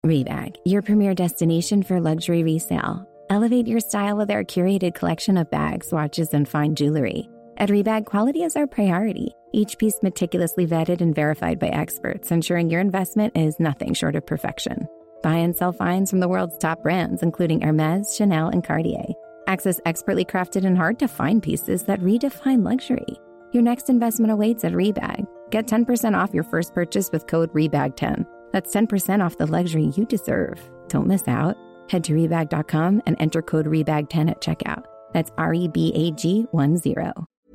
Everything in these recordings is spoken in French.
Rebag, your premier destination for luxury resale. Elevate your style with our curated collection of bags, watches, and fine jewelry. At Rebag, quality is our priority. Each piece meticulously vetted and verified by experts, ensuring your investment is nothing short of perfection. Buy and sell finds from the world's top brands, including Hermès, Chanel, and Cartier. Access expertly crafted and hard-to-find pieces that redefine luxury. Your next investment awaits at Rebag. Get 10% off your first purchase with code REBAG10. That's 10% off the luxury you deserve. Don't miss out. Head to Rebag.com and enter code REBAG10 at checkout. That's REBAG10.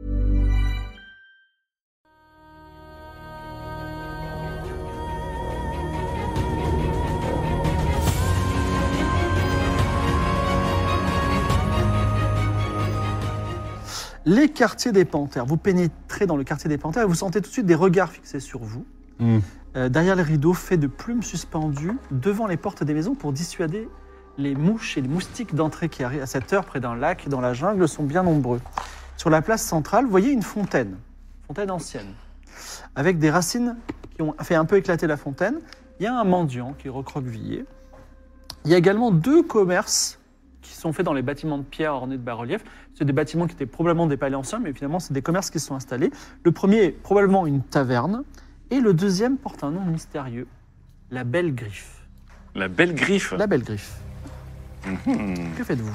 Les quartiers des Panthères. Vous pénétrez dans le quartier des Panthères et vous sentez tout de suite des regards fixés sur vous. Derrière les rideaux faits de plumes suspendues devant les portes des maisons pour dissuader les mouches et les moustiques d'entrée qui arrivent à cette heure près d'un lac dans la jungle sont bien nombreux. Sur la place centrale, vous voyez une fontaine ancienne, avec des racines qui ont fait un peu éclater la fontaine. Il y a un mendiant qui est recroquevillé. Il y a également 2 commerces qui sont faits dans les bâtiments de pierre ornés de bas-reliefs. C'est des bâtiments qui étaient probablement des palais anciens, mais finalement, c'est des commerces qui se sont installés. Le premier est probablement une taverne, et le deuxième porte un nom mystérieux, la Belle Griffe. La Belle Griffe. La Belle Griffe. Que faites-vous?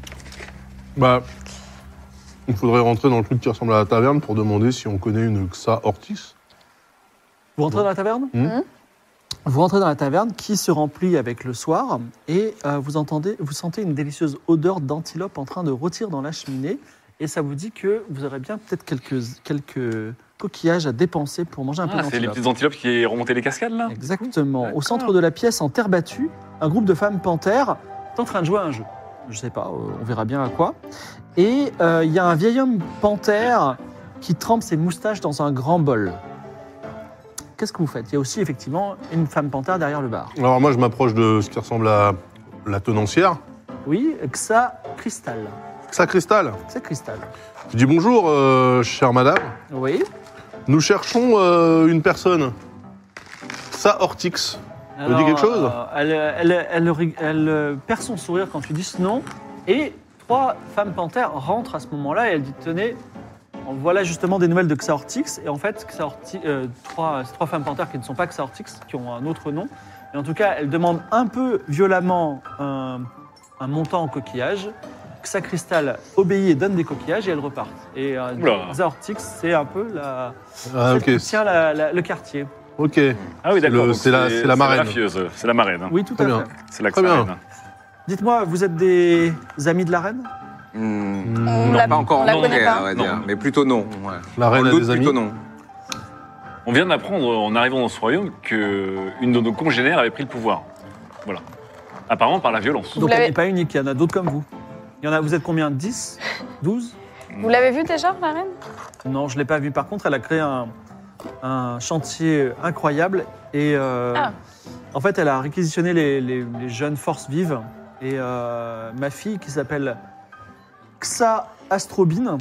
Il faudrait rentrer dans le truc qui ressemble à la taverne pour demander si on connaît une Xa Ortis. Vous rentrez dans la taverne? Vous rentrez dans la taverne qui se remplit avec le soir et vous sentez une délicieuse odeur d'antilope en train de rôtir dans la cheminée et ça vous dit que vous aurez bien peut-être quelques coquillages à dépenser pour manger un peu d'antilope. C'est les petites antilopes qui remontaient les cascades là? Exactement. Au centre de la pièce, en terre battue, un groupe de femmes panthères est en train de jouer à un jeu. Je sais pas, on verra bien à quoi. Et il y a un vieil homme panthère qui trempe ses moustaches dans un grand bol. Qu'est-ce que vous faites? Il y a aussi effectivement une femme panthère derrière le bar. Alors moi, je m'approche de ce qui ressemble à la tenancière. Oui, Xa Cristal. Xa Cristal. C'est Cristal. Je dis bonjour, chère madame. Oui. Nous cherchons une personne. Xa Ortix. Ça vous dit quelque chose? Elle perd son sourire quand tu dis ce nom. Et 3 femmes panthères rentrent à ce moment-là et elle dit tenez, voilà justement des nouvelles de Xa Ortix. Et en fait, trois femmes panthères qui ne sont pas Xa Ortix, qui ont un autre nom. Et en tout cas, elles demandent un peu violemment un montant en coquillage. Xa Cristal obéit et donne des coquillages et elles repartent. Et Xa Ortix, c'est un peu celle qui tient le quartier. Ok. Ah oui, d'accord. C'est la marraine. C'est la marraine. Oui, tout à fait. C'est la Très bien. marraine. Dites-moi, vous êtes des amis de la reine? Non, pas encore rencontré, à vrai dire. Mais plutôt non. Ouais. La reine a des amis? Plutôt non. On vient d'apprendre en arrivant dans ce royaume qu'une de nos congénères avait pris le pouvoir. Voilà. Apparemment par la violence. Donc elle n'est pas unique, il y en a d'autres comme vous. Vous êtes combien? 10? 12? Vous l'avez vue déjà, la reine? Non, je ne l'ai pas vue. Par contre, elle a créé un chantier incroyable et en fait, elle a réquisitionné les jeunes forces vives. Et ma fille, qui s'appelle Xa Astrobine,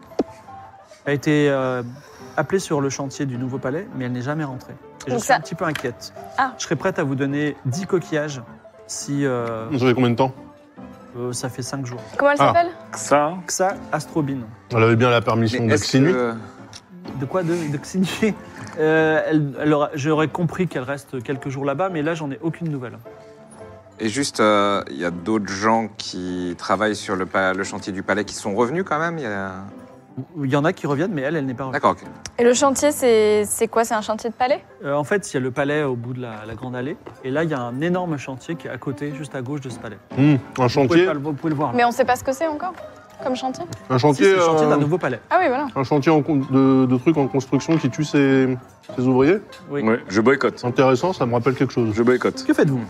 a été appelée sur le chantier du nouveau palais, mais elle n'est jamais rentrée. Et je suis un petit peu inquiète. Je serais prête à vous donner 10 coquillages si... Vous savez combien de temps? Ça fait 5 jours. Comment elle s'appelle? Xa Astrobine. Elle avait bien la permission de Xinu. De quoi? De Xinu? J'aurais compris qu'elle reste quelques jours là-bas, mais là, j'en ai aucune nouvelle. Et juste, il y a d'autres gens qui travaillent sur le chantier du palais qui sont revenus quand même. Il y en a qui reviennent, mais elle n'est pas revenue. D'accord, ok. Et le chantier, c'est quoi? C'est un chantier de palais? En fait, il y a le palais au bout de la grande allée. Et là, il y a un énorme chantier qui est à côté, juste à gauche de ce palais. Un chantier? Vous pouvez le voir. Mais on ne sait pas ce que c'est encore, comme chantier? Un chantier, c'est le chantier d'un nouveau palais. Ah oui, voilà. Un chantier de trucs en construction qui tue ses ouvriers? Oui. Ouais, je boycotte. Intéressant, ça me rappelle quelque chose. Je boycotte. Que faites-vous?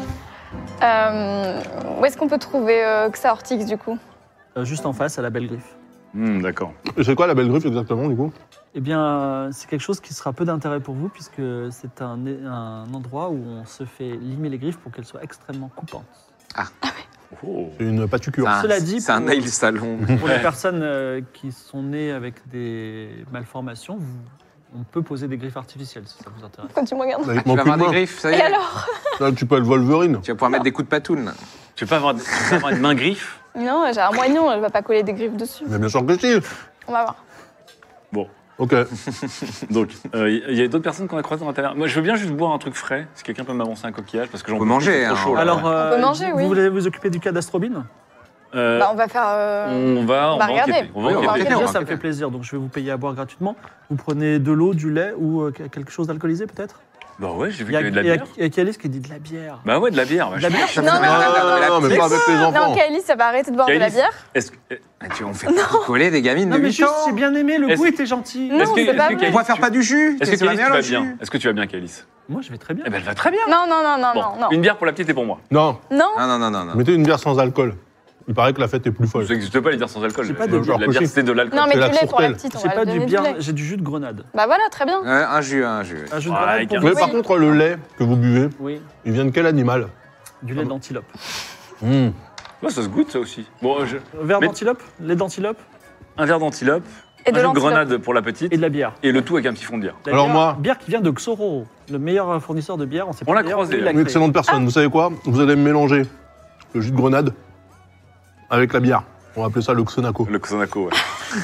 Où est-ce qu'on peut trouver Xa Ortix, du coup? Juste en face, à la Belle Griffe. D'accord. Et c'est quoi la Belle Griffe exactement, du coup? Eh bien, c'est quelque chose qui sera peu d'intérêt pour vous, puisque c'est un endroit où on se fait limer les griffes pour qu'elles soient extrêmement coupantes. C'est une pâtucure. Cela dit, c'est un nail salon. Pour les personnes qui sont nées avec des malformations, On peut poser des griffes artificielles si ça vous intéresse. Quand tu me regardes. Là, il te Tu manque vas avoir une des main. griffes, ça y Et est. alors? Là, tu peux être Wolverine. Tu vas pouvoir mettre des coups de patoune. Tu peux avoir une main griffe. Non, j'ai un moignon, elle va pas coller des griffes dessus. Mais bien sûr que si. On va voir. Bon, Ok. donc, il y a d'autres personnes qu'on a croisées dans la taverne. Moi, je veux bien juste boire un truc frais. Si quelqu'un peut m'avancer un coquillage, parce que j'en On peut peux manger, plus, c'est trop hein. chaud, là. Alors, On peut manger, vous oui. voulez vous occuper du cas d'Astrobin Bah, on va faire. on va regarder. enquêter. On va Oui, on enquêter. va enquêter. Déjà, on ça va me fait enquêter. plaisir, donc je vais vous payer à boire gratuitement. Vous prenez de l'eau, du lait ou quelque chose d'alcoolisé peut-être? Bah ouais, j'ai vu Il y qu'il y avait de la bière. il y a Kaelis qui dit de la bière. Bah ouais, de la bière. De la bière, Non, non, Non, mais pas avec les enfants. Non, Kaylee, ça va arrêter de boire de la Kaylee, bière. Est-ce que. On fait pas picoler des gamines Non, de mais 8 juste, ans. j'ai bien aimé, le Est-ce goût que- était gentil. Non, c'est pas vrai. On va faire pas du jus. Est-ce que ça va Kaylis, tu le vas jus. bien Est-ce que tu vas bien, Kaylis? Moi, je vais très bien. Eh ben, elle va très bien. Non, non, non, non, Bon, non, non. une bière pour la petite et pour moi. Non, Non. Non. mettez une bière sans alcool. Il paraît que la fête est plus folle. Ça n'existe pas les bières sans alcool. J'ai pas de La bière. bière, c'est de l'alcool. Non, mais C'est du la lait pour la tourtelle. petite. On J'ai va pas lui du donner bien, lait. j'ai du jus de grenade. Bah voilà, très bien. Un jus. Un jus de Ouais, grenade pour Mais vous. par contre, le lait que vous buvez, Oui, il vient de quel animal? du lait d'antilope. Mmh. Ouais, ça se goûte, ça aussi. Bon, Verre Mais- d'antilope, lait d'antilope un verre d'antilope, Et un de jus de l'antilope. grenade pour la petite, et de la bière. et le tout avec un petit fond de bière. La Alors bière, moi- bière qui vient de Xoro, le meilleur fournisseur de bière. On sait On pas l'a d'ailleurs croisé, où il là. a Une créé. excellente personne. Vous savez quoi? Vous allez me mélanger le jus de grenade avec la bière. On va appeler ça le Xonako. Le Xanaco, ouais.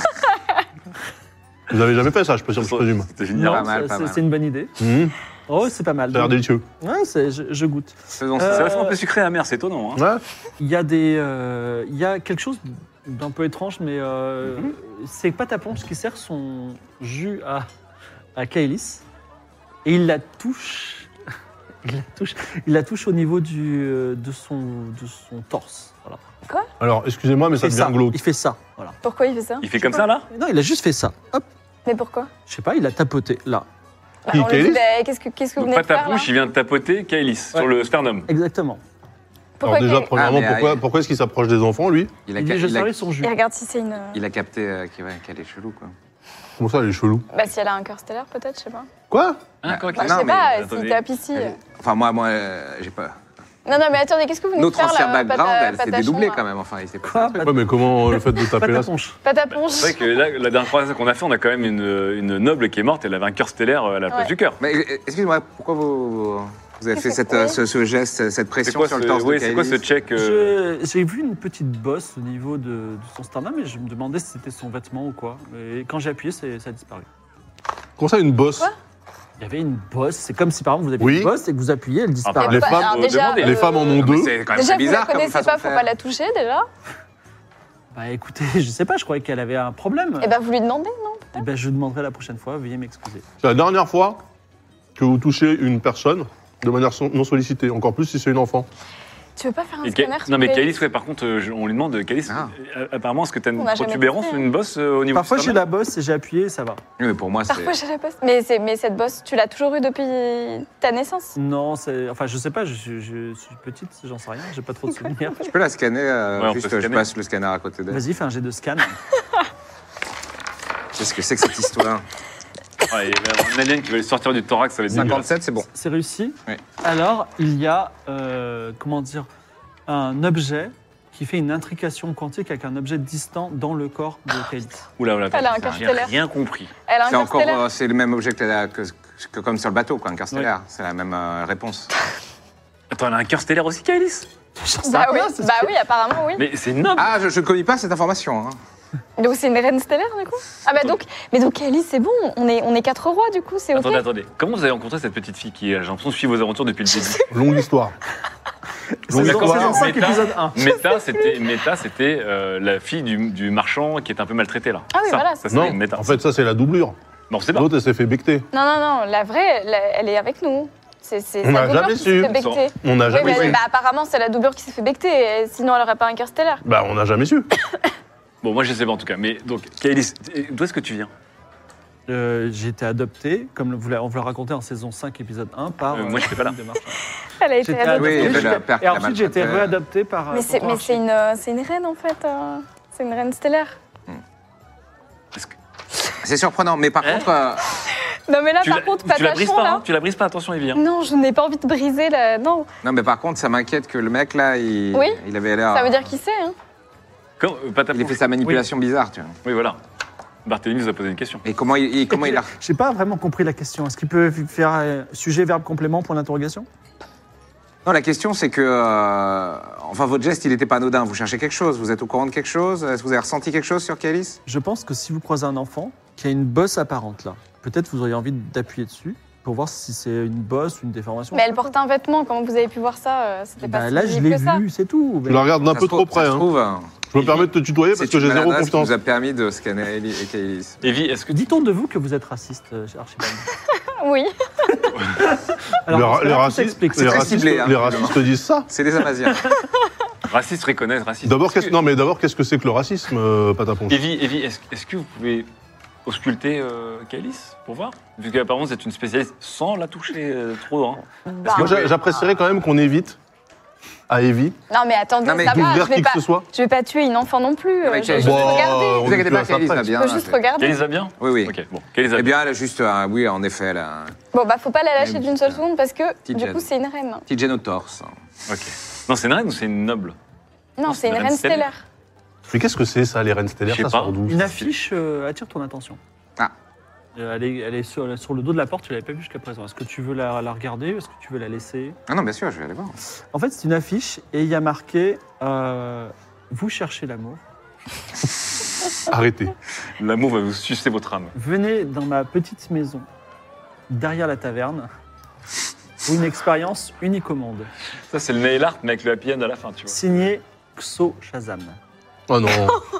Vous avez jamais fait ça, je présume. C'était Non, génial. Pas mal, pas mal. c'est une bonne idée. Mmh. Oh, c'est pas mal. Ça a l'air délicieux. Ouais, je goûte. Faisons C'est ça. vachement un peu sucré et amer, c'est étonnant. Hein. Ouais. Il y a il y a quelque chose d'un peu étrange, mais c'est Pataponche qui sert son jus à Kaelis et il la touche. Il la touche au niveau de son torse. Voilà. Alors, excusez-moi, mais ça Il fait devient glauque. Il fait ça. Voilà. Pourquoi il fait ça? Il fait comme ça, là Non, il a juste fait ça. Hop. Mais pourquoi? Je sais pas, il a tapoté là. Bah, Qui, on lui dit, Kaylee bah, qu'est-ce que vous Donc, venez de faire là? Patapouche, il vient de tapoter Kailis sur Ouais. le sternum. Exactement. Pourquoi Alors déjà, Kaylee- premièrement, Ah, mais, pourquoi est-ce qu'il s'approche des enfants, lui? Il a Il dit, je il a- servis son jus. Et regarde si c'est une. il a capté qu'elle est chelou, quoi. Comment ça, elle est chelou? Bah si elle a un cœur stellaire peut-être, je sais pas. Quoi? Hein, quoi Bah, qu'il- je sais mais pas, attendez. si tape ici. Enfin, moi, j'ai pas. Non, non, mais attendez, qu'est-ce que vous venez de Notre faire ancien là, background, elle s'est Patachon, dédoublée là quand même. Enfin, il s'est Quoi passé un truc. Ouais, mais comment le fait de taper là? Pataponche. Pataponche. C'est vrai que là, la dernière fois qu'on a fait, on a quand même une noble qui est morte, elle avait un cœur stellaire à la place Ouais. du cœur. Mais excuse-moi, pourquoi vous avez fait Qu'est-ce que c'est ce geste, cette C'est pression quoi, sur le torse de c'est quoi ce Kailis? check J'ai vu une petite bosse au niveau de son sternum et je me demandais si c'était son vêtement ou quoi. Et quand j'ai appuyé, ça a disparu. Comment ça, une bosse? Quoi Il y avait une bosse. C'est comme si par exemple vous avez Oui. une bosse et que vous appuyez, elle disparaît. Les Bah, femmes, alors, déjà, demandez. Les femmes en ont Mais deux. c'est quand même Déjà, très vous la bizarre comme connaissez façon pas, de faut faire. pas la toucher déjà. Bah écoutez, je sais pas, je croyais qu'elle avait un problème. Et bah vous lui demandez, non? Eh ben, je demanderai la prochaine fois, veuillez m'excuser. C'est la dernière fois que vous touchez une personne de manière non sollicitée, encore plus si c'est une enfant. Tu veux pas faire un Et scanner Non, mais s'il te plaît Kailis, ouais, par contre, on lui demande, Kailis, Ah. apparemment, est-ce que tu as une On n'a jamais protubérance testé, ou une bosse au niveau Parfois du j'ai sternum la bosse et j'ai appuyé, ça va. Oui, mais pour moi, c'est. Parfois j'ai la poste. Mais cette bosse, tu l'as toujours eue depuis ta naissance? Non, enfin je sais pas, je suis petite, j'en sais rien, j'ai pas trop de souvenirs. Je peux la scanner, on juste peut je scanner. passe le scanner à côté d'elle. Vas-y, fais un jet de scan. Qu'est-ce que c'est que cette histoire? Ouais, il va y avoir une alien qui va lui sortir du thorax, ça va être dégueulasse. 57, c'est bon. C'est réussi. Oui. Alors, il y a, comment dire, un objet qui fait une intrication quantique avec un objet distant dans le corps de Kailis. Oula, oula, Elle a un j'ai cœur rien, stellaire. rien compris. Elle a un C'est cœur encore, stellaire. c'est le même objet que comme sur le bateau, quoi, un cœur stellaire. C'est la même réponse. Attends, elle a un cœur stellaire aussi, Kailis J'en sais Bah oui, rien, c'est ce bah que- oui, apparemment oui. Mais c'est noble. Ah, je ne connais pas cette information. Hein. Donc c'est une reine stellaire du coup? Ah bah donc, mais donc Kaylee c'est bon, on est 4 rois du coup, c'est ok. Attendez. Comment vous avez rencontré cette petite fille qui, j'ai l'impression, suit vos aventures depuis le début Longue histoire. Saison D'accord, saison 5, Méta- épisode 1. Méta, c'était la fille du marchand qui est un peu maltraitée là. Ah oui, Ça, voilà, ça, c'est c'est Non, Méta. en fait, ça, c'est la doublure. Non, c'est pas. L'autre, elle s'est fait becter. Non, non, non, la vraie, elle est avec nous. C'est On n'a sa doublure jamais qui su. s'est fait becter. On n'a Oui, jamais mais su. bah, apparemment c'est la doublure qui s'est fait becter, et sinon elle aurait pas un cœur stellaire. Bah, on n'a jamais su. Bon, moi je sais pas en tout cas. Mais donc, Kailis, d'où est-ce que tu viens J'ai été adopté, comme on vous l'a raconté en saison 5, épisode 1, par. Moi, j'étais pas là. de marchand. Elle a été J'étais adoptée. Oui, il y adopté, avait la perte et la ensuite j'ai été maltraitée. réadopté par. Mais c'est tonton c'est Archie. une reine en fait. C'est une reine stellaire. C'est surprenant, mais par Hein contre, Non mais là Tu par la- contre, tu la brises Patachon pas, là. hein Tu la brises pas, attention, Evie. hein. Non, je n'ai pas envie de briser la. Non, non, mais par contre, ça m'inquiète que le mec là, il Oui. avait l'air. ça veut dire qui c'est, hein. Quand, Il a fait sa manipulation bizarre, tu vois. Oui, voilà. Barthélemy vous a posé une question. Et comment il a... J'ai pas vraiment compris la question. Est-ce qu'il peut faire sujet, verbe, complément, point d'interrogation? Non, la question, c'est que... enfin, votre geste, il n'était pas anodin. Vous cherchez quelque chose. Vous êtes au courant de quelque chose. Est-ce que vous avez ressenti quelque chose sur Calice? Je pense que si vous croisez un enfant qui a une bosse apparente là, peut-être vous auriez envie d'appuyer dessus pour voir si c'est une bosse ou une déformation. Mais elle portait un vêtement, comment vous avez pu voir ça? C'était pas Bah, si là, je visible l'ai que ça. vu, c'est tout. Je la regarde d'un Ça peu se trouve- trop près. ça se Hein. trouve, Je me permets de te tutoyer parce que j'ai zéro qui confiance. vous a permis de scanner Calice. Evie, est-ce que Dit-on de vous que vous êtes raciste, Archibald? Oui. Alors, Les tout racistes, s'explique. c'est très ciblé, hein, les racistes disent ça. C'est des Amaziens. raciste reconnaissent raciste? D'abord, qu'est-ce que c'est que le racisme, Pataponche? Evie, est-ce que vous pouvez ausculter Calice pour voir? Vu qu'apparemment vous êtes une spécialiste sans la toucher trop. Hein. Bah, Moi, j'apprécierais quand même qu'on évite à Evie non mais attendez, Non, mais ça va, d'ouvrir qui que ce soit. je vais pas tuer une enfant non plus. Non, mais Je vais quel- juste Bon, regarder. on Vous inquiétez est pas, plus à Calice sa va presse. bien. Je peux juste regarder. Calice va bien? Oui, oui. Ok, bon. Calice va Eh bien. bien, elle a juste... oui, en effet, elle a un Bon bah faut pas la lâcher Même d'une seule petite- seconde parce que petite du gêne. coup c'est une reine. petit gène au torse. Ok. Non, c'est une reine ou c'est une noble? Non, c'est une reine stellaire. Mais qu'est-ce que c'est ça, les reines stellaires? Je sais Ça pas. sort d'où? Une affiche attire ton attention. Ah. Elle est sur le dos de la porte, tu l'avais pas vue jusqu'à présent. Est-ce que tu veux la regarder ou est-ce que tu veux la laisser? Ah non, bien sûr, je vais aller voir. En fait, c'est une affiche et il y a marqué vous cherchez l'amour. Arrêtez. L'amour va vous sucer votre âme. Venez dans ma petite maison, derrière la taverne, pour une expérience unique au monde. Ça, c'est le nail art, mais avec le happy end à la fin, tu vois. Signé Xo Shazam. Oh non.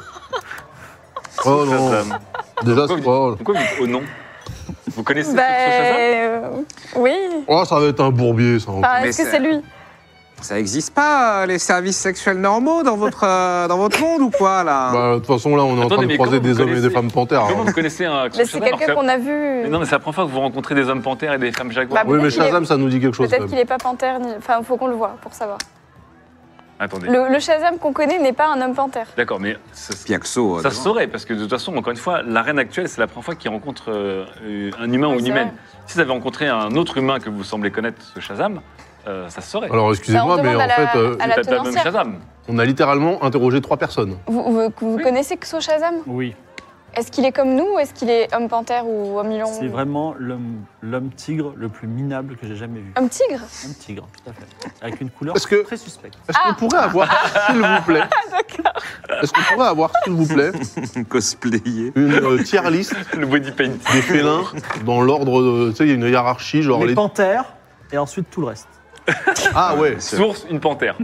Oh non. Shazam. Déjà, Pourquoi c'est vous pas. dites- pourquoi vous dites au nom? Vous connaissez Bah Shazam? oui. Oh, ça va être un bourbier, ça. Enfin, Mais est-ce que c'est- c'est lui? Ça n'existe pas, les services sexuels normaux dans votre monde ou quoi, là? Bah, de toute façon, là, on est en train Attendez, de mais croiser comment vous des hommes et des connaissez- femmes panthères. Comment hein. vous connaissez un Mais Shazam c'est alors quelqu'un que- qu'on a vu. Mais non, mais c'est la première fois que vous rencontrez des hommes panthères et des femmes jaguars. Bah, Oui, mais peut-être qu'il est- Shazam, ça nous dit quelque chose. Peut-être quand qu'il même. n'est pas panthère, enfin, faut qu'on le voit pour savoir. Attendez. Le Shazam qu'on connaît n'est pas un homme panthère. D'accord, mais ça Piaxo. se saurait, parce que de toute façon, encore une fois, la reine actuelle, c'est la première fois qu'il rencontre un humain ou Oui, une c'est humaine. vrai. Si vous avez rencontré un autre humain que vous semblez connaître, ce Shazam, ça se saurait. Alors, excusez-moi, Ça, on mais demande en à la- fait, à la Vous êtes pas le même tenancière. Shazam. on a littéralement interrogé 3 personnes. Vous Oui. connaissez Xo Shazam? Oui, Est-ce qu'il est comme nous ou est-ce qu'il est homme panthère ou homme lion? c'est vraiment l'homme tigre le plus minable que j'ai jamais vu. Homme tigre? Un tigre, tout à fait. Avec une couleur Est-ce que- très suspecte. Est-ce qu'on pourrait avoir, s'il vous plaît, est-ce qu'on pourrait avoir, s'il vous plaît, Cosplayé. une tier list Le body paint. des félins dans l'ordre de. Tu sais, il y a une hiérarchie, genre Les les. panthères et ensuite tout le reste. Ah ouais, Source, une panthère.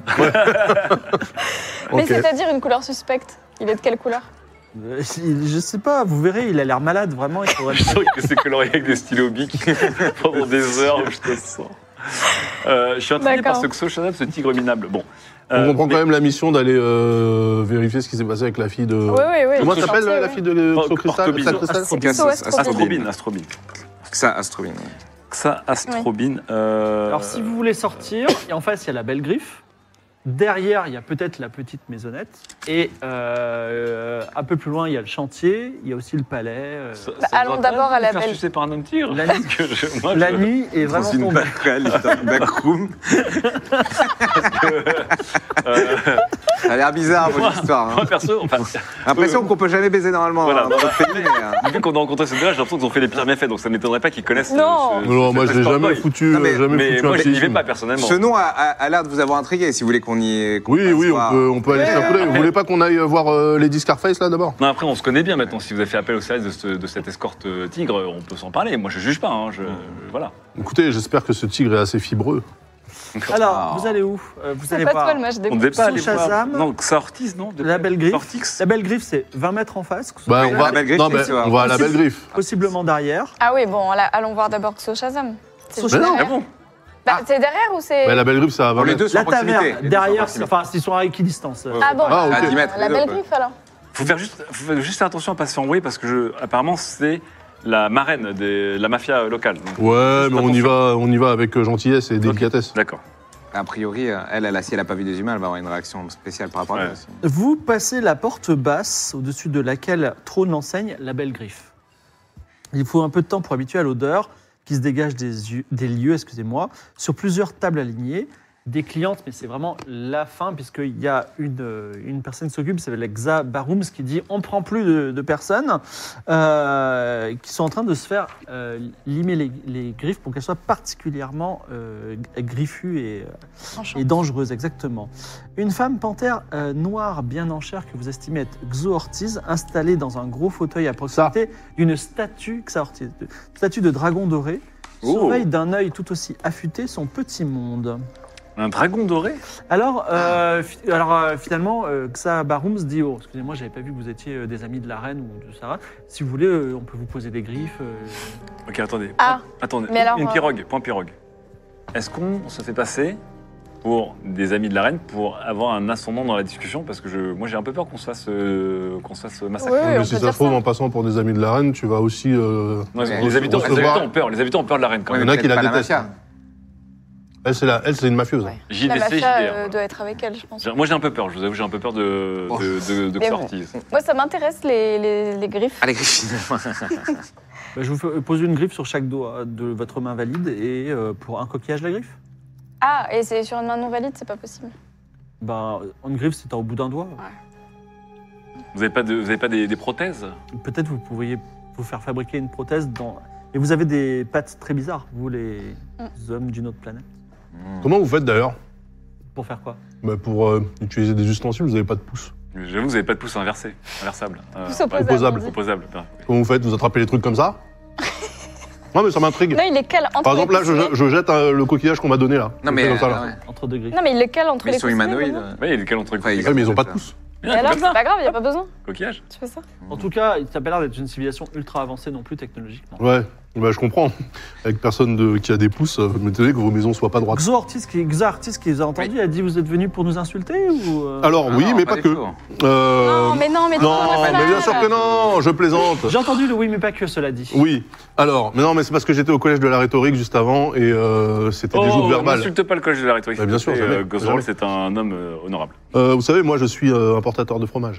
Mais ok. c'est-à-dire une couleur suspecte. Il est de quelle couleur? Je sais pas, vous verrez, il a l'air malade, vraiment. Il faudrait Je sens que c'est colorié avec des stylos bic pendant des heures, je te sens. Je suis intrigué par ce D'accord. Xo Shazam, ce tigre minable. Bon. On comprend mais- quand même la mission d'aller vérifier ce qui s'est passé avec la fille de. Oui, oui, oui. Comment le s'appelle chantier, la oui. fille de Oh, Xocristal Orthobine. Xocristal Xo Astrobine. Astrobine. Ça, Astrobine. Ça, Astrobine. Alors, si vous voulez sortir, et en face, il y a la belle griffe. Derrière, il y a peut-être la petite maisonnette. Et un peu plus loin, il y a le chantier. Il y a aussi le palais. allons d'abord à la Faire belle- sucer par un homme tigre. La Parce nuit- que moi, La nuit est Dans vraiment une tombée. backroom. Ça a l'air bizarre, votre histoire. hein. Moi, perso, enfin, L'impression qu'on peut jamais baiser normalement Voilà. dans notre pays. Mais, vu qu'on a rencontré ces deux-là, j'ai l'impression qu'ils ont fait les pires méfaits, donc ça ne m'étonnerait pas qu'ils connaissent. Non. Non, moi je l'ai escort jamais boy. foutu, Non, mais- Mais un moi, j'y vais séisme. pas personnellement. ce nom a l'air de vous avoir intrigué. Si vous voulez qu'on y. qu'on Oui, passe oui, voir. on peut aller jeter un coup d'œil. Vous voulez pas qu'on aille voir Lady Scarface là d'abord? Non, après, on se connaît bien maintenant. Si vous avez fait appel au service de cette escorte tigre, on peut s'en parler. Moi, je juge pas. Hein, voilà. Écoutez, j'espère que ce tigre est assez fibreux. Alors, vous allez où Vous C'est allez pas toi voir le match des On ne devait pas Sous aller voir. Shazam. Non, ça Ortiz, non la belle griffe. Ortix. La belle griffe, c'est 20 mètres en face. Bah, on va, La belle griffe, non, c'est mais sûr. on va à la belle griffe. Possiblement derrière. Ah oui, bon, allons voir d'abord Xo Shazam. C'est Xo juste Shazam. Ah derrière. bon Bah, c'est derrière ou c'est. Bah, la belle griffe, ça va Bon, les deux sont La en proximité. taverne, Les deux sont en derrière, proximité. enfin, ils sont à équidistance. Ah bon, Ah, ok. À 10 mètres, la les belle deux, griffe alors. Faut faire juste faire attention à pas se faire envoyer parce que apparemment c'est la marraine de la mafia locale. Donc, Ouais, juste mais on y va avec gentillesse et délicatesse. D'accord. A priori, si elle n'a pas vu des humains, elle va avoir une réaction spéciale par rapport à Ouais. elle aussi. Vous passez la porte basse au-dessus de laquelle trône l'enseigne La Belle Griffe. Il faut un peu de temps pour habituer à l'odeur qui se dégage des lieux, excusez-moi, sur plusieurs tables alignées. des clientes, mais c'est vraiment la fin, puisqu'il y a une personne qui s'occupe, c'est Xa Barooms, qui dit on ne prend plus de personnes qui sont en train de se faire limer les griffes pour qu'elles soient particulièrement griffues et dangereuses, exactement. Une femme panthère noire bien en chair que vous estimez être Xo Ortiz, installée dans un gros fauteuil à proximité d'une statue, Xa Ortiz, statue de dragon doré, surveille d'un œil tout aussi affûté son petit monde. Un dragon doré? Alors, finalement, Xa Barooms dit excusez-moi, j'avais pas vu que vous étiez des amis de la reine ou de Sarah. Si vous voulez, on peut vous poser des griffes. Ok, attendez. Ah, Attendez, mais alors, une pirogue, point pirogue. Est-ce qu'on se fait passer pour des amis de la reine pour avoir un ascendant dans la discussion? Parce que moi j'ai un peu peur qu'on se fasse massacrer. Oui, Mais on si peut ça dire se trouve, ça. en passant pour des amis de la reine, tu vas aussi. Non, les habitants ont peur. Les habitants ont peur de la reine quand Il y même. en a qui la pas détestent. mafia. Elle, c'est une mafieuse. Ouais. JDC, La mafia JDR. doit être avec elle, je pense. Moi j'ai un peu peur, je vous avoue, j'ai un peu peur de Mais Xa bon. Ortiz. Moi, ça m'intéresse, les griffes. Allez, Griffin. Je vous pose une griffe sur chaque doigt de votre main valide et pour un coquillage la griffe. Ah, et c'est sur une main non valide, c'est pas possible. Une griffe, c'est au bout d'un doigt. Vous avez pas des prothèses? Peut-être vous pourriez vous faire fabriquer une prothèse Et vous avez des pattes très bizarres, vous les hommes d'une autre planète. Comment vous faites d'ailleurs? Pour faire quoi? Pour utiliser des ustensiles, vous n'avez pas de pouce. J'avoue, vous avez pas de pouce inversable. Pouce opposable. opposable. on dit. Opposable. Comment vous faites? Vous attrapez les trucs comme ça? Non, mais ça m'intrigue. Non, il les cale entre Par exemple, là, les coussinets. je jette le coquillage qu'on m'a donné là. Non, Je mais. fais comme ça, là. ouais. Entre deux griffes. Non, mais il les cale entre Mais les ils sont coussinets. humanoïdes. vraiment. Oui, il y a des cales entre les Ouais, coquilles. Ouais, mais ils ont pas de pouce. Et alors, c'est pas grave, il n'y a pas besoin. Coquillage? Tu fais ça. En tout cas, il n'a pas l'air d'être une civilisation ultra avancée non plus technologiquement. Ouais, je comprends. Avec personne qui a des pouces, m'étonnez que vos maisons soient pas droites. Xa Ortiz qui vous a entendu, a dit vous êtes venu pour nous insulter ou Alors Ah oui, non, mais pas du que. tout. Non, mais non, mais Non, c'est mais bien sûr que non, je plaisante. J'ai entendu le oui mais pas que, cela dit. Oui. Alors, mais non, mais c'est parce que j'étais au collège de la rhétorique juste avant et c'était des joutes verbales. N'insulte pas le collège de la rhétorique. Bah, bien sûr, jamais. Goswell, c'est un homme honorable. Vous savez, moi, je suis importateur de fromage.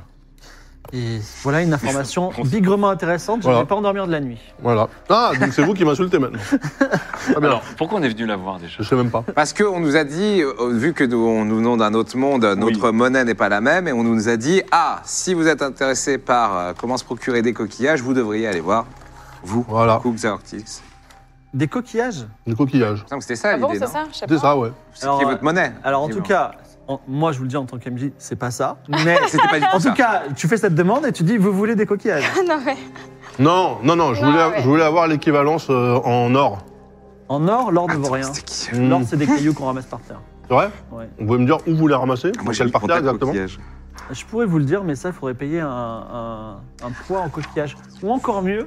Et voilà une information bigrement intéressante, je ne Voilà. vais pas endormir de la nuit. Voilà. Ah, donc c'est vous qui m'insultez maintenant. Ah bien. Alors, pourquoi on est venu la voir déjà? Je sais même pas. Parce qu'on nous a dit, vu que nous venons d'un autre monde, notre monnaie n'est pas la même, et on nous a dit, si vous êtes intéressé par comment se procurer des coquillages, vous devriez aller voir, vous, Voilà. Xa Ortiz. Des coquillages. Du coquillage. Il me semble que c'était ça Ah bon, l'idée, c'est non ça? Je sais pas. C'est ça, ouais. C'est Alors, qui est votre monnaie. Alors en tout cas, moi je vous le dis en tant qu'MJ, c'est pas ça. Mais C'était pas du tout en ça. tout cas, tu fais cette demande et tu dis vous voulez des coquillages. Non, mais. Non, je ouais. voulais avoir l'équivalence en or. En or, l'or ne vaut Attends, rien. c'était qui L'or c'est des cailloux qu'on ramasse par terre. C'est vrai? Ouais. Vous pouvez me dire où vous les ramassez? Moi, Dans j'ai quelle mis parterre contact exactement? coquillage. Je pourrais vous le dire, mais ça, il faudrait payer un poids en coquillage. Ou encore mieux,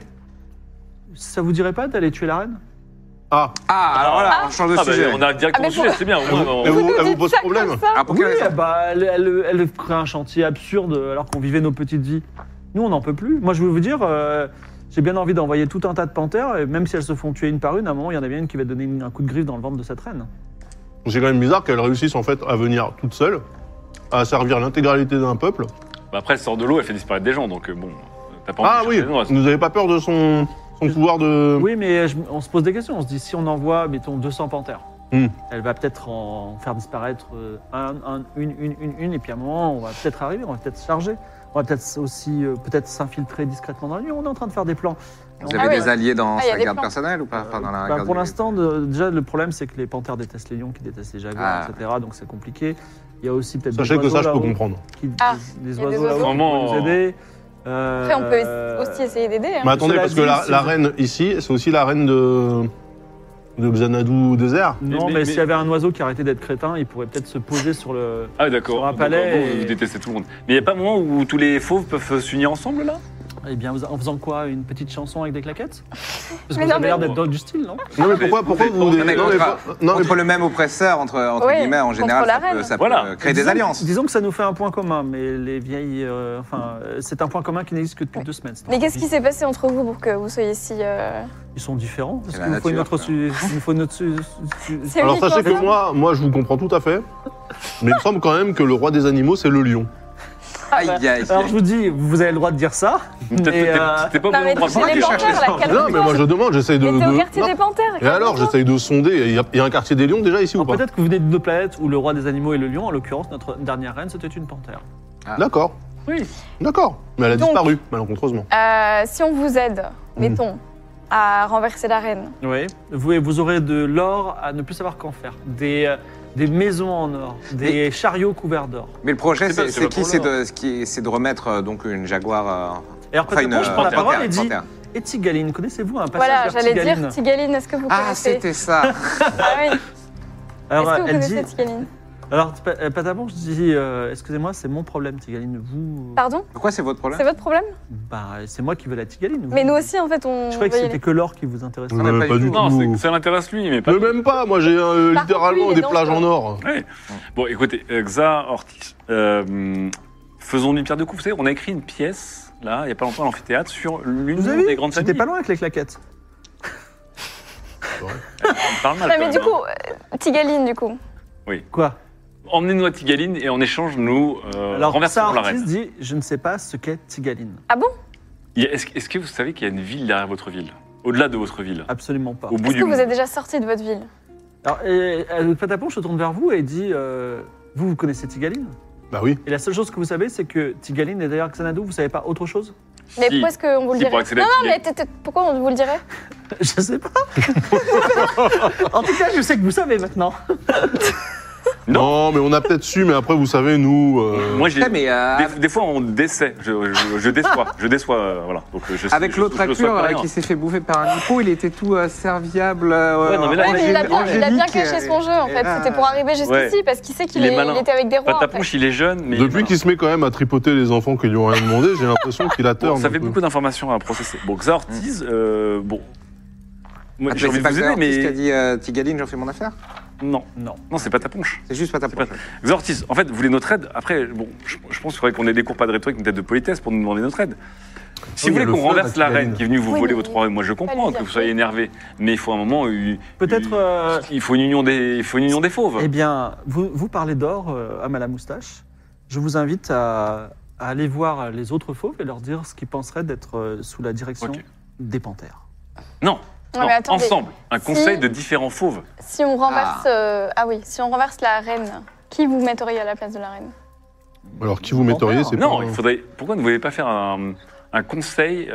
ça vous dirait pas d'aller tuer la reine? Ah, Alors là, on change de sujet. On arrive directement Ah, au mais sujet, c'est bien. au moins, on- elle vous dites pose ça problème? comme ça. Ah, pour quelle raison Elle crée un chantier absurde alors qu'on vivait nos petites vies. Nous, on n'en peut plus. Moi, je veux vous dire, j'ai bien envie d'envoyer tout un tas de panthères, et même si elles se font tuer une par une, à un moment, il y en a bien une qui va donner un coup de griffe dans le ventre de cette reine. C'est quand même bizarre qu'elle réussisse en fait à venir toute seule, à servir l'intégralité d'un peuple. Bah, après, elle sort de l'eau, elle fait disparaître des gens, donc bon, t'as pas envie Ah de oui, chercher les noix, vous n'avez pas peur de son pouvoir de... Oui, mais on se pose des questions. On se dit, si on envoie, mettons, 200 panthères, elle va peut-être en faire disparaître une, et puis à un moment, on va peut-être arriver, on va peut-être se charger. On va peut-être aussi peut-être s'infiltrer discrètement dans la nuit. On est en train de faire des plans. Vous Ah avez ouais. des alliés dans Ah, il y a sa des garde plans. personnelle ou pas? Enfin, dans la garde Pour du- l'instant, déjà, le problème, c'est que les panthères détestent les lions, qui détestent les jaguars, Ah. etc. Donc c'est compliqué. Il y a aussi peut-être Sachez des que ça, je oiseaux peux là-haut comprendre. des il y a des oiseaux là-haut qui oiseaux. pourraient nous aider. Après, on peut aussi essayer d'aider. Mais Hein. attendez, Cela parce que dit, la si la vous- reine ici, c'est aussi la reine de Xanadu désert. Non, Mais- mais mais- s'il y avait un oiseau qui arrêtait d'être crétin, il pourrait peut-être se poser sur le. Ah, d'accord. Sur un Donc, palais en gros, et- vous détestez tout le monde. Mais il n'y a pas un moment où tous les fauves peuvent s'unir ensemble, là? Eh bien, en faisant quoi? Une petite chanson avec des claquettes? Parce que Mais vous non, avez l'air mais- d'être dans du style, non? Non, mais pourquoi vous... Non, mais non, mais contre, contre le même oppresseur, entre Oui, guillemets, en contre général, la ça peut, reine. ça Voilà. peut créer des Disons- alliances. Disons que ça nous fait un point commun, mais les vieilles. C'est un point commun qui n'existe que depuis 2 semaines. Mais qu'est-ce qui s'est passé entre vous pour que vous soyez si. Ils sont différents. Parce C'est qu'il la nous faut une nature, autre. Il nous faut une autre. C'est Alors uniquement sachez que ça. moi, je vous comprends tout à fait, mais il me semble quand même que le roi des animaux, c'est le lion. Aïe, aïe. Alors je vous dis, vous avez le droit de dire ça. T'es mais, t'es pas Non, mais bon chez les panthères, là, Non, calme-toi. mais moi je demande, j'essaye de. Mais t'es au de- quartier Non. des panthères. Et alors, calme-toi. j'essaye de sonder. Il y a un quartier des lions déjà ici ou alors, pas peut-être que vous venez d'une autre planète où le roi des animaux est le lion. En l'occurrence, notre dernière reine, c'était une panthère. D'accord. Oui. D'accord. Mais elle a Donc- disparu, malencontreusement. Si on vous aide, mettons, à renverser la reine, Oui. Vous aurez de l'or à ne plus savoir qu'en faire. Des maisons en or, des chariots couverts d'or. Mais le projet, C'est pas- c'est c'est pas qui pour c'est l'or. c'est de remettre donc une jaguar. Et alors, Enfin, peut-être je prends la panthère, parole et dit panthère. Et Tigaline, connaissez-vous un passage voilà, vers j'allais Tigaline dire Tigaline, est-ce que vous Ah, connaissez c'était ça. Ah oui, Alors, est-ce que vous elle dit. connaissez Tigaline Alors, Patapon, je dis excusez-moi, c'est mon problème, Tigaline. Vous. Pardon Pourquoi c'est votre problème? C'est votre problème Bah, c'est moi qui veux la Tigaline. Vous. Mais nous aussi, en fait, on Je croyais que veut y c'était aller. que l'or qui vous intéressait. Ah, mais pas du tout. Non, tout. ça l'intéresse lui, mais pas. Mais même pas, moi j'ai Par contre, littéralement lui, il des est plages en dangereux. or. Ouais. Bon, écoutez, Xa Ortiz, faisons une pierre de coups. Vous savez, on a écrit une pièce, là, il n'y a pas longtemps, à l'amphithéâtre, sur Vous l'union avez des vu grandes J'étais familles. pas loin avec les claquettes. On parle mal, Non, quand mais même, du hein. coup, Tigaline, du coup. Quoi Emmenez-nous à Tigaline et en échange, nous Alors, renversons ça, la Ortiz reine. dit je ne sais pas ce qu'est Tigaline. Ah bon Est-ce que vous savez qu'il y a une ville derrière votre ville? Au-delà de votre ville? Absolument pas. Au bout Est-ce du que vous monde. êtes déjà sorti de votre ville Alors, Patapon, je tourne vers vous et dit vous connaissez Tigaline Bah oui. Et la seule chose que vous savez, c'est que Tigaline est derrière Xanadu. Vous savez pas autre chose Mais Si. pourquoi est-ce qu'on vous le Si, pour dirait accéder à Non, non, mais Tigaline. pourquoi on vous le dirait Je sais pas. En tout cas, je sais que vous savez maintenant. Non, mais on a peut-être su, mais après, vous savez, nous. Moi, j'ai. Ouais, mais Des fois, on décède. Je déçois. Je déçois, voilà. Donc, avec l'autre je le sois acteur pas rien. qui s'est fait bouffer par un hippo, il était tout serviable. Ouais, non, mais là, Ouais, mais il a bien angélique, caché son jeu, en et fait. là, C'était pour arriver jusqu'ici, Ouais. parce qu'il sait qu'il Il est malin. était avec des rois, en fait. Pataponche, il est jeune, mais. Depuis qu'il se met quand même à tripoter les enfants qui lui ont rien demandé, j'ai l'impression qu'il a Bon, tort. ça fait beaucoup d'informations à processer. Bon, Xa Ortiz, bon. Moi, j'ai envie c'est de pas vous Xavier aider, Ortiz qui a mais. dit Tigaline, j'en fais mon affaire. Non. Non. Non, c'est pas ta ponche. C'est juste pas ta C'est pas- poche. Xa Ortiz, en fait, vous voulez notre aide. Après, bon, je pense qu'il faudrait qu'on ait des cours pas de rhétorique, mais peut-être de politesse pour nous demander notre aide. Si Oui, vous il y a voulez le qu'on fleuve renverse à la Tigaline. reine qui est venue vous Oui, voler mais votre royaume, moi je comprends lui que dire vous soyez oui. énervé, mais il faut un moment. Peut-être. Il faut une union des fauves. Eh bien, vous parlez d'or à la moustache. Je vous invite à aller voir les autres fauves et leur dire ce qu'ils penseraient d'être sous la direction Ok. des panthères. Non, Ouais, non, mais attendez. ensemble. Un Si- conseil de différents fauves. Si on renverse... si on renverse la reine, qui vous metteriez à la place de la reine Alors, qui vous metteriez, c'est Non, pas. il faudrait. Pourquoi ne voulez pas faire un conseil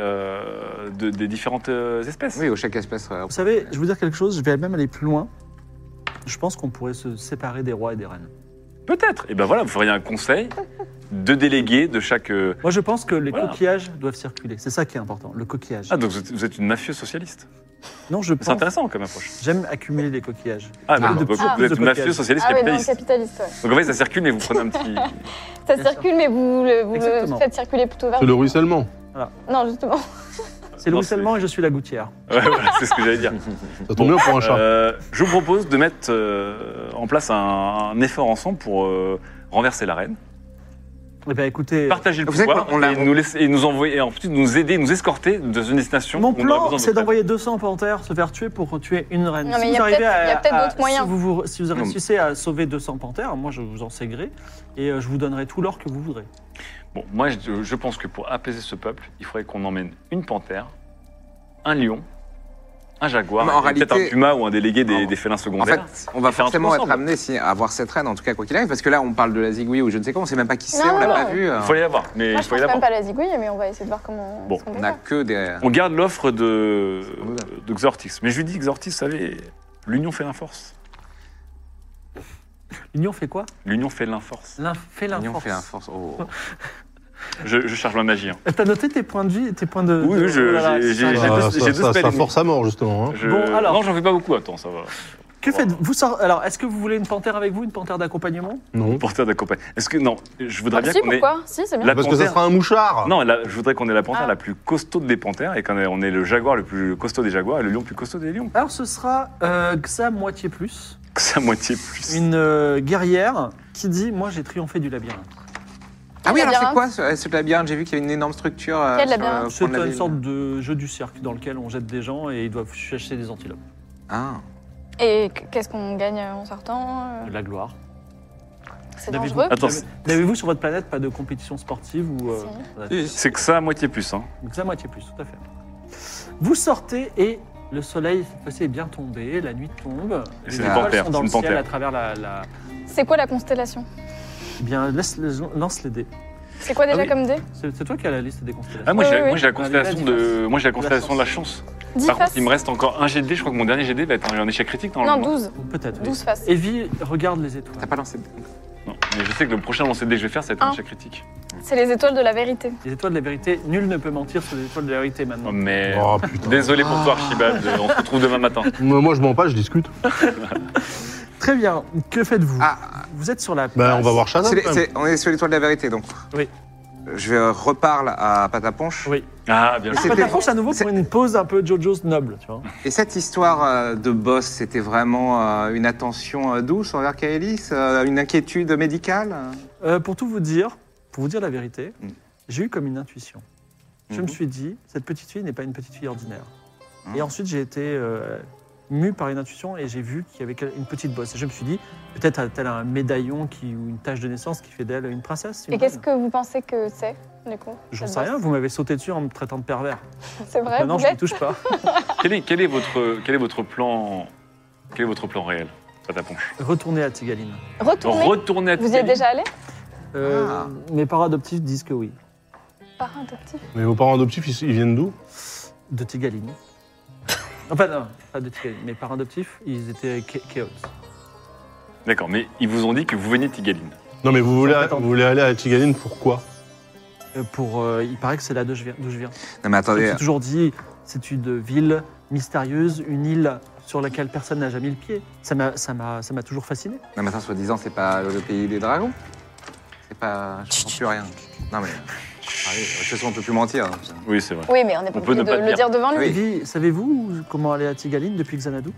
des différentes espèces? Oui, au chaque espèce. Vous savez, je vais vous dire quelque chose, je vais même aller plus loin. Je pense qu'on pourrait se séparer des rois et des reines. Peut-être. Et ben voilà, vous feriez un conseil de délégués de chaque. Moi, je pense que les Voilà. coquillages doivent circuler. C'est ça qui est important, le coquillage. Ah, donc vous êtes une mafieuse socialiste. Non, je C'est pense. intéressant comme approche. J'aime accumuler des coquillages. Ah, De d'accord. plus Donc en vous plus êtes de une mafieuse coquillages. socialiste Ah oui, non, capitaliste. capitaliste, ouais. Donc en fait, ça circule, mais vous prenez un petit. Ça Bien sûr. circule, mais vous le Exactement. faites circuler plutôt vers... C'est le ruissellement. Non, justement. C'est le Non, ruissellement et je suis la gouttière. Ouais, voilà, c'est ce que j'allais dire. Ça tombe bien pour un chat. Je vous propose de mettre en place un effort ensemble pour renverser la reine, Eh bien, écoutez, partager le Vous savez pouvoir quoi, on l'a- et nous laisser et nous envoyer, et ensuite nous aider, nous escorter dans une destination. mon où on aura plan, besoin de c'est notre aide. d'envoyer 200 panthères se faire tuer pour tuer une reine. Non, mais il y a peut-être- il y a peut-être d'autres moyens. Si vous réussissez à sauver 200 panthères, moi, je vous en sais gré et je vous donnerai tout l'or que vous voudrez. Bon, moi, je pense que pour apaiser ce peuple, il faudrait qu'on emmène une panthère, un lion, un jaguar, Mais en et peut-être réalité- un puma ou un délégué des, En- des félins En secondaires. fait, on va et faire un truc forcément être ensemble. amené à voir cette reine, en tout cas, quoi qu'il arrive, parce que là, on parle de la zigouille ou je ne sais quoi, on ne sait même pas qui c'est, Non, on l'a non, pas non. vu. Il faut y l'avoir, mais Moi, il je faut y pense même l'avoir. pas à la zigouille, mais on va essayer de voir comment... Bon, ce qu'on On peut n'a faire. que des. On garde l'offre de Xortix. Mais je lui dis, Xortix, vous savez, l'union fait l'inforce. L'union fait quoi L'union fait l'inforce. Fait L'union l'inforce. fait un force. Oh. Je charge ma magie. Hein. T'as noté tes points de vie et tes points de... Oui, de- oui, voilà, j'ai- ça va. j'ai Ah, deux- j'ai deux ça spells force à mort, justement. hein. Bon, alors. Non, j'en fais pas beaucoup. Attends, ça va. Que faites-vous Alors, est-ce que vous voulez une panthère avec vous, une panthère d'accompagnement Non. Porteur d'accompagnement. Est-ce que non Je voudrais bien Si, qu'on ait pourquoi Si, c'est bien. la Parce que ça panthère. sera un mouchard. Non, je voudrais qu'on ait la panthère Ah. la plus costaud des panthères et qu'on ait le jaguar le plus costaud des jaguars et le lion le plus costaud des lions. Alors, ce sera Xa moitié plus, C'est à moitié plus. une guerrière qui dit « Moi, j'ai triomphé du labyrinthe Ah oui, alors c'est labyrinthe. quoi ce labyrinthe? J'ai vu qu'il y avait une énorme structure. Quel sur, labyrinthe au » C'est fond de la une ville. sorte de jeu du cirque dans lequel on jette des gens et ils doivent chercher des antilopes. Ah. Et qu'est-ce qu'on gagne en sortant De la gloire. c'est N'avez-vous- dangereux. Attends, N'avez-vous sur votre planète pas de compétition sportive ou c'est que ça à moitié plus. Hein. Donc, c'est à moitié plus, tout à fait. Vous sortez et le soleil, cette fois-ci, est bien tombé, la nuit tombe. Et Les c'est une étoiles panthère, sont dans c'est le une ciel panthère. à travers la... C'est quoi la constellation? Eh bien, lance les dés. C'est quoi déjà Ah oui. comme dé? C'est toi qui as la liste des constellations. Ah, moi, Oui, j'ai oui, moi, j'ai la oui. constellation de, moi, j'ai la constellation de la chance. 10 Par contre, faces? il me reste encore un GD. Je crois que mon dernier GD va être un échec critique Non, normalement. 12. Peut-être, oui. 12 faces. Evie regarde les T'as étoiles. pas lancé de... Non, mais je sais que le prochain lancer de dés que je vais faire, ça va être un Un. échec critique. C'est les étoiles de la vérité. Les étoiles de la vérité, nul ne peut mentir sur les étoiles de la vérité maintenant. Oh, mais Oh putain. désolé pour toi, Archibald. On se retrouve demain matin. Moi, je mens pas, je discute. Très bien, que faites-vous Ah, Vous êtes sur la place. Bah, on va voir Shazam. c'est les- quand même. on est sur l'étoile de la vérité, donc. Oui. Je reparle à Pataponche. Oui. Ah, bien Mais sûr. c'était- Pataponche à nouveau pour une pause un peu Jojo's noble, tu vois. Et cette histoire de boss, c'était vraiment une attention douce envers Kaelis, une inquiétude médicale? Pour tout vous dire, pour vous dire la vérité, j'ai eu comme une intuition. Je me suis dit, cette petite fille n'est pas une petite fille ordinaire. Mhm. Et ensuite, j'ai été mu par une intuition et j'ai vu qu'il y avait une petite bosse. Et je me suis dit, peut-être a-t-elle un médaillon ou une tache de naissance qui fait d'elle une princesse. une Et qu'est-ce reine. que vous pensez que c'est, du coup? J'en cette sais rien, bosse vous m'avez sauté dessus en me traitant de pervers. C'est vrai, Maintenant, vous je ne l'êtes? touche pas. Quel est votre plan réel, Pataponche? Retournez à Tigaline. Retournez. Retournez à Vous y êtes déjà allé? Ah. Mes parents adoptifs disent que oui. Parrain adoptif. Mais vos parents adoptifs, ils viennent d'où? De Tigaline. Enfin, non, pas de Tigaline. Mes parents adoptifs, ils étaient Chaos. D'accord, mais ils vous ont dit que vous veniez de Tigaline. Non, mais vous voulez aller à Tigaline, pourquoi? Il paraît que c'est là d'où je viens. Non, mais Je me attendez, suis toujours dit, c'est une ville mystérieuse, une île sur laquelle personne n'a jamais mis le pied. Ça m'a toujours fasciné. non, mais attends, soi-disant, c'est pas le pays des dragons? C'est pas. Je comprends plus rien. Non, mais. Allez, de toute façon, on peut plus mentir. Oui, c'est vrai. Oui, mais on n'est pas On peut obligé ne pas de le le dire devant lui. Oui. Evie, savez-vous comment aller à Tigaline depuis Xanadu?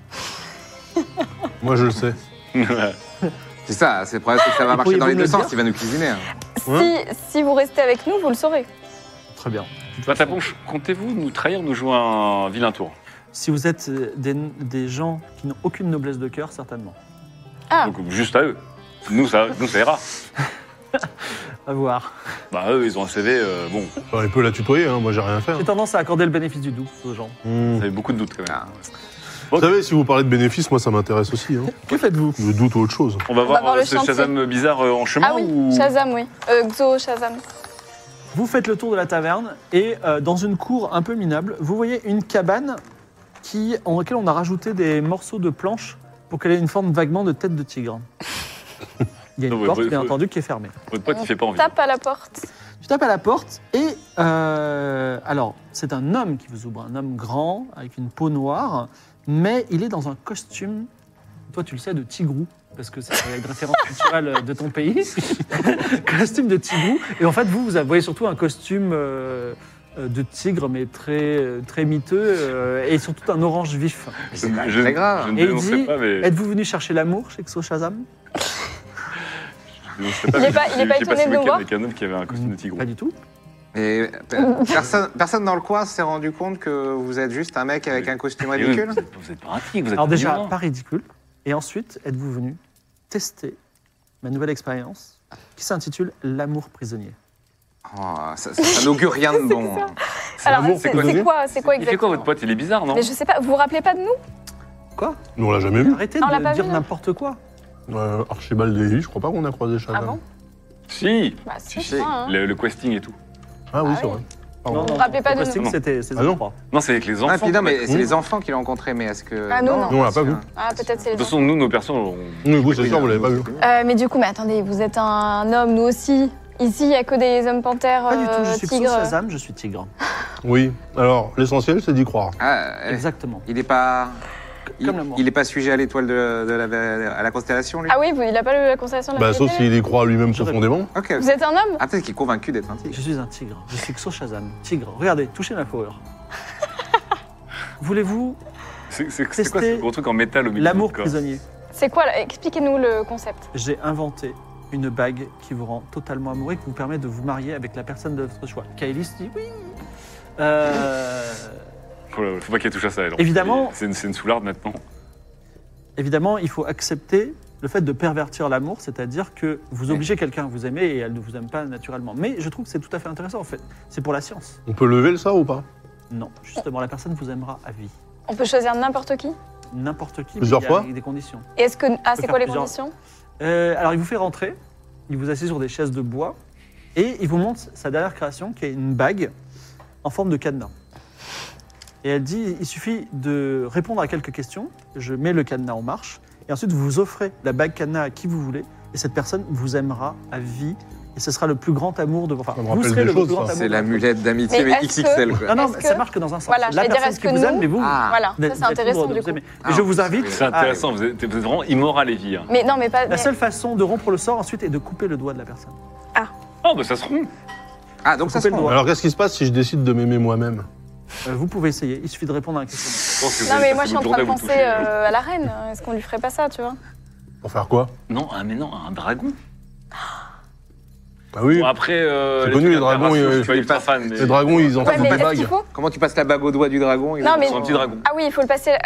Moi, je le sais. C'est ça, c'est le problème, c'est que ça va Et marcher dans les pourriez-vous deux me sens, dire il va nous cuisiner. hein. Si vous restez avec nous, vous le saurez. Très bien. Pataponche, comptez-vous nous trahir, nous jouer un vilain tour? Si vous êtes des gens qui n'ont aucune noblesse de cœur, certainement. Ah, Donc juste à eux. Nous, ça ira. À voir. Bah eux, ils ont un CV, bon, Enfin, il peut la tutoyer, hein, moi, j'ai rien à faire. J'ai tendance à accorder le bénéfice du doute aux gens. Hmm. vous avez beaucoup de doutes quand même. Ah. Vous savez, si vous parlez de bénéfices, moi, ça m'intéresse aussi. Hein. Que faites-vous? Je doute ou autre chose. On va voir voir le ce chantier. Shazam bizarre en chemin ah oui, ou... Shazam, oui. Xo Shazam. Vous faites le tour de la taverne et dans une cour un peu minable, vous voyez une cabane en laquelle on a rajouté des morceaux de planches pour qu'elle ait une forme vaguement de tête de tigre. Il y a Non, une mais porte, faut- bien faut- entendu, qui est fermée. Votre pote, il fait pas envie. Tape à la porte. Tu tapes à la porte et alors c'est un homme qui vous ouvre, un homme grand avec une peau noire, mais il est dans un costume. Toi, tu le sais, de tigrou. Parce que c'est une référence culturelle de ton pays. Costume de tigrou. Et en fait, vous voyez surtout un costume de tigre, mais très miteux, et surtout un orange vif. Mais c'est pas Je très grave. je ne Et il dénoncerai dit, pas, mais... êtes-vous venu chercher l'amour chez Xo Shazam? je dénoncerai pas, Il est mais pas- il est pas j'ai étonné passé de le nous week-end voir avec un homme qui avait un costume de tigre. Pas du tout. Et personne dans le coin s'est rendu compte que vous êtes juste un mec avec un costume Et ridicule? Vous êtes pas un tigre, vous êtes Alors un déjà, humain. pas ridicule. Et ensuite, êtes-vous venu tester ma nouvelle expérience qui s'intitule L'amour prisonnier. Oh, ça n'augure rien de bon. Alors, l'amour, c'est c'est quoi, quoi il exactement? fait quoi votre pote? Il est bizarre, non? Mais je sais pas, vous vous rappelez pas de nous? Quoi? Nous, on l'a jamais vu. Arrêtez On l'a de pas dire vu, non n'importe quoi. Archibald et Ellie, je crois pas qu'on a croisé Shazam. Ah bon? Si, Bah, si, Si. hein. le questing et tout. Ah oui, Ah c'est oui. vrai. Non, Vous vous rappelez pas le de casting, nous. c'était saison Ah non. 3. Non, c'est avec les enfants. Ah, puis non, mais qu'on c'est a- les enfants qui l'ont rencontré, mais est-ce que. Ah, nous, non. Nous, on l'a pas vu. Ah, peut-être c'est les De toute façon, nous, nos persos, on... Oui, vous, c'est sûr, vous l'avez pas vu. Mais du coup, mais attendez, vous êtes un homme, nous aussi. Ici, il n'y a que des hommes panthères, Pas du tout, je suis Xo tigres. Shazam, je suis tigre. Oui. Alors, l'essentiel, c'est d'y croire. Ah, Exactement. il est pas. Comme l'amour. Il est pas sujet à l'étoile à la constellation, lui? Ah oui, il n'a pas la constellation de la Bah, sauf vérité. s'il y croit lui-même Je profondément. Ok. Vous êtes un homme? Ah, peut-être qu'il est convaincu d'être un tigre. Je suis un tigre. Je suis Xo Shazam. Tigre. Regardez, touchez ma fourrure. Voulez-vous C'est quoi Tester ce gros truc en métal au milieu l'amour de votre corps? prisonnier? C'est quoi là? Expliquez-nous le concept. J'ai inventé une bague qui vous rend totalement amoureux et qui vous permet de vous marier avec la personne de votre choix. Kailis dit oui. Faut pas qu'elle touche à ça, elle. Évidemment. C'est une soularde maintenant. Évidemment, il faut accepter le fait de pervertir l'amour, c'est-à-dire que vous obligez quelqu'un à vous aimer et elle ne vous aime pas naturellement. Mais je trouve que c'est tout à fait intéressant en fait. C'est pour la science. On peut lever le ça ou pas? Non, justement, la personne vous aimera à vie. On peut choisir n'importe qui. N'importe qui, Plusieurs mais il y a fois des conditions. Et est-ce que c'est faire quoi les plusieurs. conditions? Alors, il vous fait rentrer, il vous assied sur des chaises de bois et il vous montre sa dernière création qui est une bague en forme de cadenas. Et elle dit, il suffit de répondre à quelques questions, je mets le cadenas en marche et ensuite vous vous offrez la bague cadenas à qui vous voulez et cette personne vous aimera à vie et ce sera le plus grand amour de... Enfin, Ça me vous rappelle serez des le choses, plus grand ça. amour C'est de- l'amulette d'amitié, Mais mais est-ce XXL, quoi. Non, non, Est-ce ça que- marche que dans un sens. Voilà, la j'allais dire, personne est-ce qui que vous aime, nous- mais vous... Ah. Voilà, vous êtes- ça c'est vous êtes intéressant libre de du vous coup. aimer. Ah, Et je vous invite... C'est intéressant, vous êtes vraiment immoral, les filles. Mais non, mais pas. La mais- seule façon de rompre le sort ensuite est de couper le doigt de la personne. Oh, bah ça se rompt. Ah, donc ça se Coupez le prend. doigt. Alors qu'est-ce qui se passe si je décide de m'aimer moi-même? Vous pouvez essayer, il suffit de répondre à une question. Je pense que vous Non, allez mais moi passer je suis en votre train de journée à vous penser toucher. à la reine. Est-ce qu'on lui ferait pas ça, tu vois? Pour faire quoi? Non, ah mais non, un dragon. Ah oui, Bon, après, C'est connu, les dragons, je ils- suis pas ultra fan. mais- les dragons ils en Ouais, font mais des est-ce bagues. qu'il faut? Comment tu passes la bague au doigt du dragon? Non, mais- Sur un petit dragon. Ah oui, il faut le passer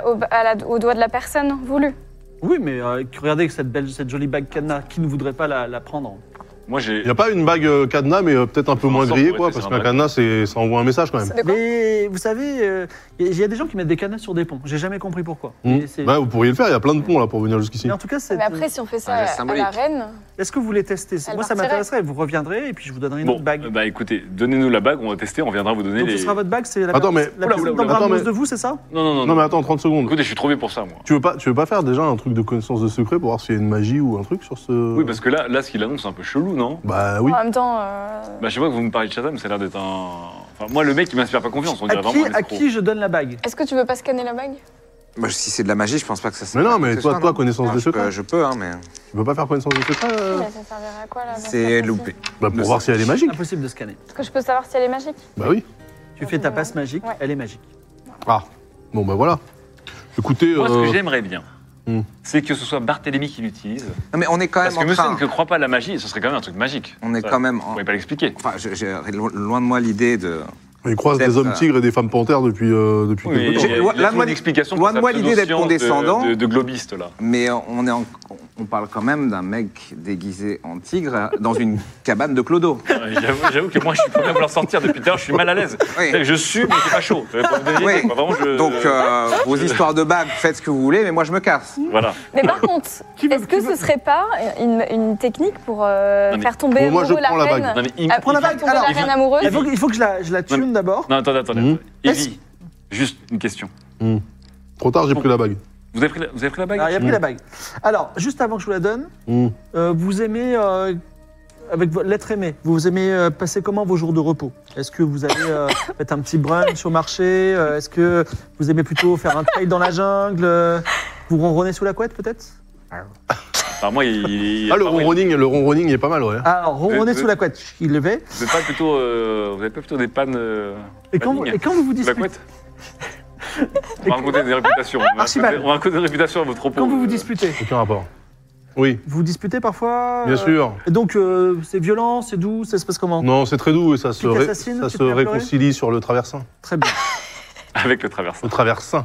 au doigt de la personne voulue. Oui, mais regardez cette jolie bague cadenas, qui ne voudrait pas la prendre? Moi, j'ai. Il n'y a pas une bague cadenas, mais peut-être un peu Faut moins en sorte grillée, pour quoi, rester parce sur un qu'un cadenas, ça envoie un message quand même. De quoi? Mais vous savez, il y a des gens qui mettent des cadenas sur des ponts. J'ai jamais compris pourquoi. Mais c'est- Bah, vous pourriez le faire, il y a plein de ponts là pour venir jusqu'ici. mais en tout cas, c'est. Mais après, si on fait ça Un geste à symbolique. la reine. Est-ce que vous voulez tester? Elle Moi, ça partirait. m'intéresserait. Vous reviendrez et puis je vous donnerai une Bon, autre bague. bah écoutez, donnez-nous la bague, on va tester, on viendra vous donner Donc les. ce sera votre bague, c'est la Attends, mais- la Oula, personne oula, tombera attends, amoureuse mais- de vous, c'est ça? Non, mais attends, 30 secondes. Écoutez, je suis trop vieux pour ça, moi. Tu veux pas faire déjà un truc de connaissance de secret pour voir s'il y a une magie ou un truc sur ce. Oui, parce que là, ce qu'il annonce, c'est un peu chelou, non? Bah oui. En même temps, Bah, je vois que vous me parlez de Shazam, ça a l'air d'être un. Enfin, moi, le mec, il m'inspire pas confiance, on dirait vraiment un À escroc. qui je donne la bague? est-ce que tu veux pas scanner la bague? Bah, si c'est de la magie, je pense pas que ça Mais non, mais ce toi, soit, non. connaissance Non, de je peux- secret. Je peux, hein, mais Tu veux pas faire connaissance de secret Mais ça servirait à quoi là dans ce c'est cas-ci? loupé. Bah pour voir si elle est magique. Impossible de scanner. Est-ce que je peux savoir si elle est magique? Bah oui. Tu fais ta passe magique, Ouais. elle est magique. Ah. Bon bah voilà. Écoutez. Moi, ce que j'aimerais bien, Hmm. c'est que ce soit Barthélemy qui l'utilise. Non, mais on est quand Parce même que en monsieur train. ne croit pas à la magie, ce serait quand même un truc magique. On est Ça, quand même. Vous pouvez pas l'expliquer. Enfin, loin de moi l'idée de. Il croise des Peut-être, hommes tigres et des femmes panthères depuis Oui, quelque il y temps. a- il y a Loin de toujours moi- une explication loin pour de sa moi l'idée d'être pseudo-science condescendant. de globiste, là. Mais on parle quand même d'un mec déguisé en tigre dans une cabane de clodo. J'avoue que moi, je suis pas bien vouloir sortir depuis tout à l'heure, je suis mal à l'aise. Oui. Je suis, mais c'est pas chaud. Pour vous donner une idée, Oui. quoi. Vraiment, je... Donc, vos histoires de bagues, faites ce que vous voulez, mais moi je me casse. Voilà. Mais par contre, est-ce que ce serait pas une technique pour mais- faire tomber Bon, moi, je amoureux la prends la reine? bague. Non, mais Prends la Faire bague, tomber alors, la reine amoureuse? Il faut que je la tune d'abord. Non, attendez. Mhm. Evie, juste une question. Trop tard, j'ai pris la bague. Vous avez pris la bague Alors, il a pris la bague. Alors, juste avant que je vous la donne, vous aimez, avec l'être aimé, vous aimez passer comment vos jours de repos? Est-ce que vous allez mettre un petit brunch au marché? Est-ce que vous aimez plutôt faire un trail dans la jungle? Vous ronronnez sous la couette peut-être? Enfin, moi, Ah, le ronroning est pas mal, ouais. Alors, ronronnez sous la couette. Il levait. Vous n'avez pas plutôt, des pannes Et quand vous vous sous la disputez, couette On va raconter des réputations. Archibald. On va raconter des réputations à votre propos. quand vous disputez, Aucun rapport. Oui, vous disputez parfois? bien sûr. Et donc, c'est violent, c'est doux, ça se passe comment? Non, c'est très doux et ça se, Tu t'assassines, ça tu se te mets à pleurer réconcilie sur le traversin. Très bien. Avec le traversin. Le traversin.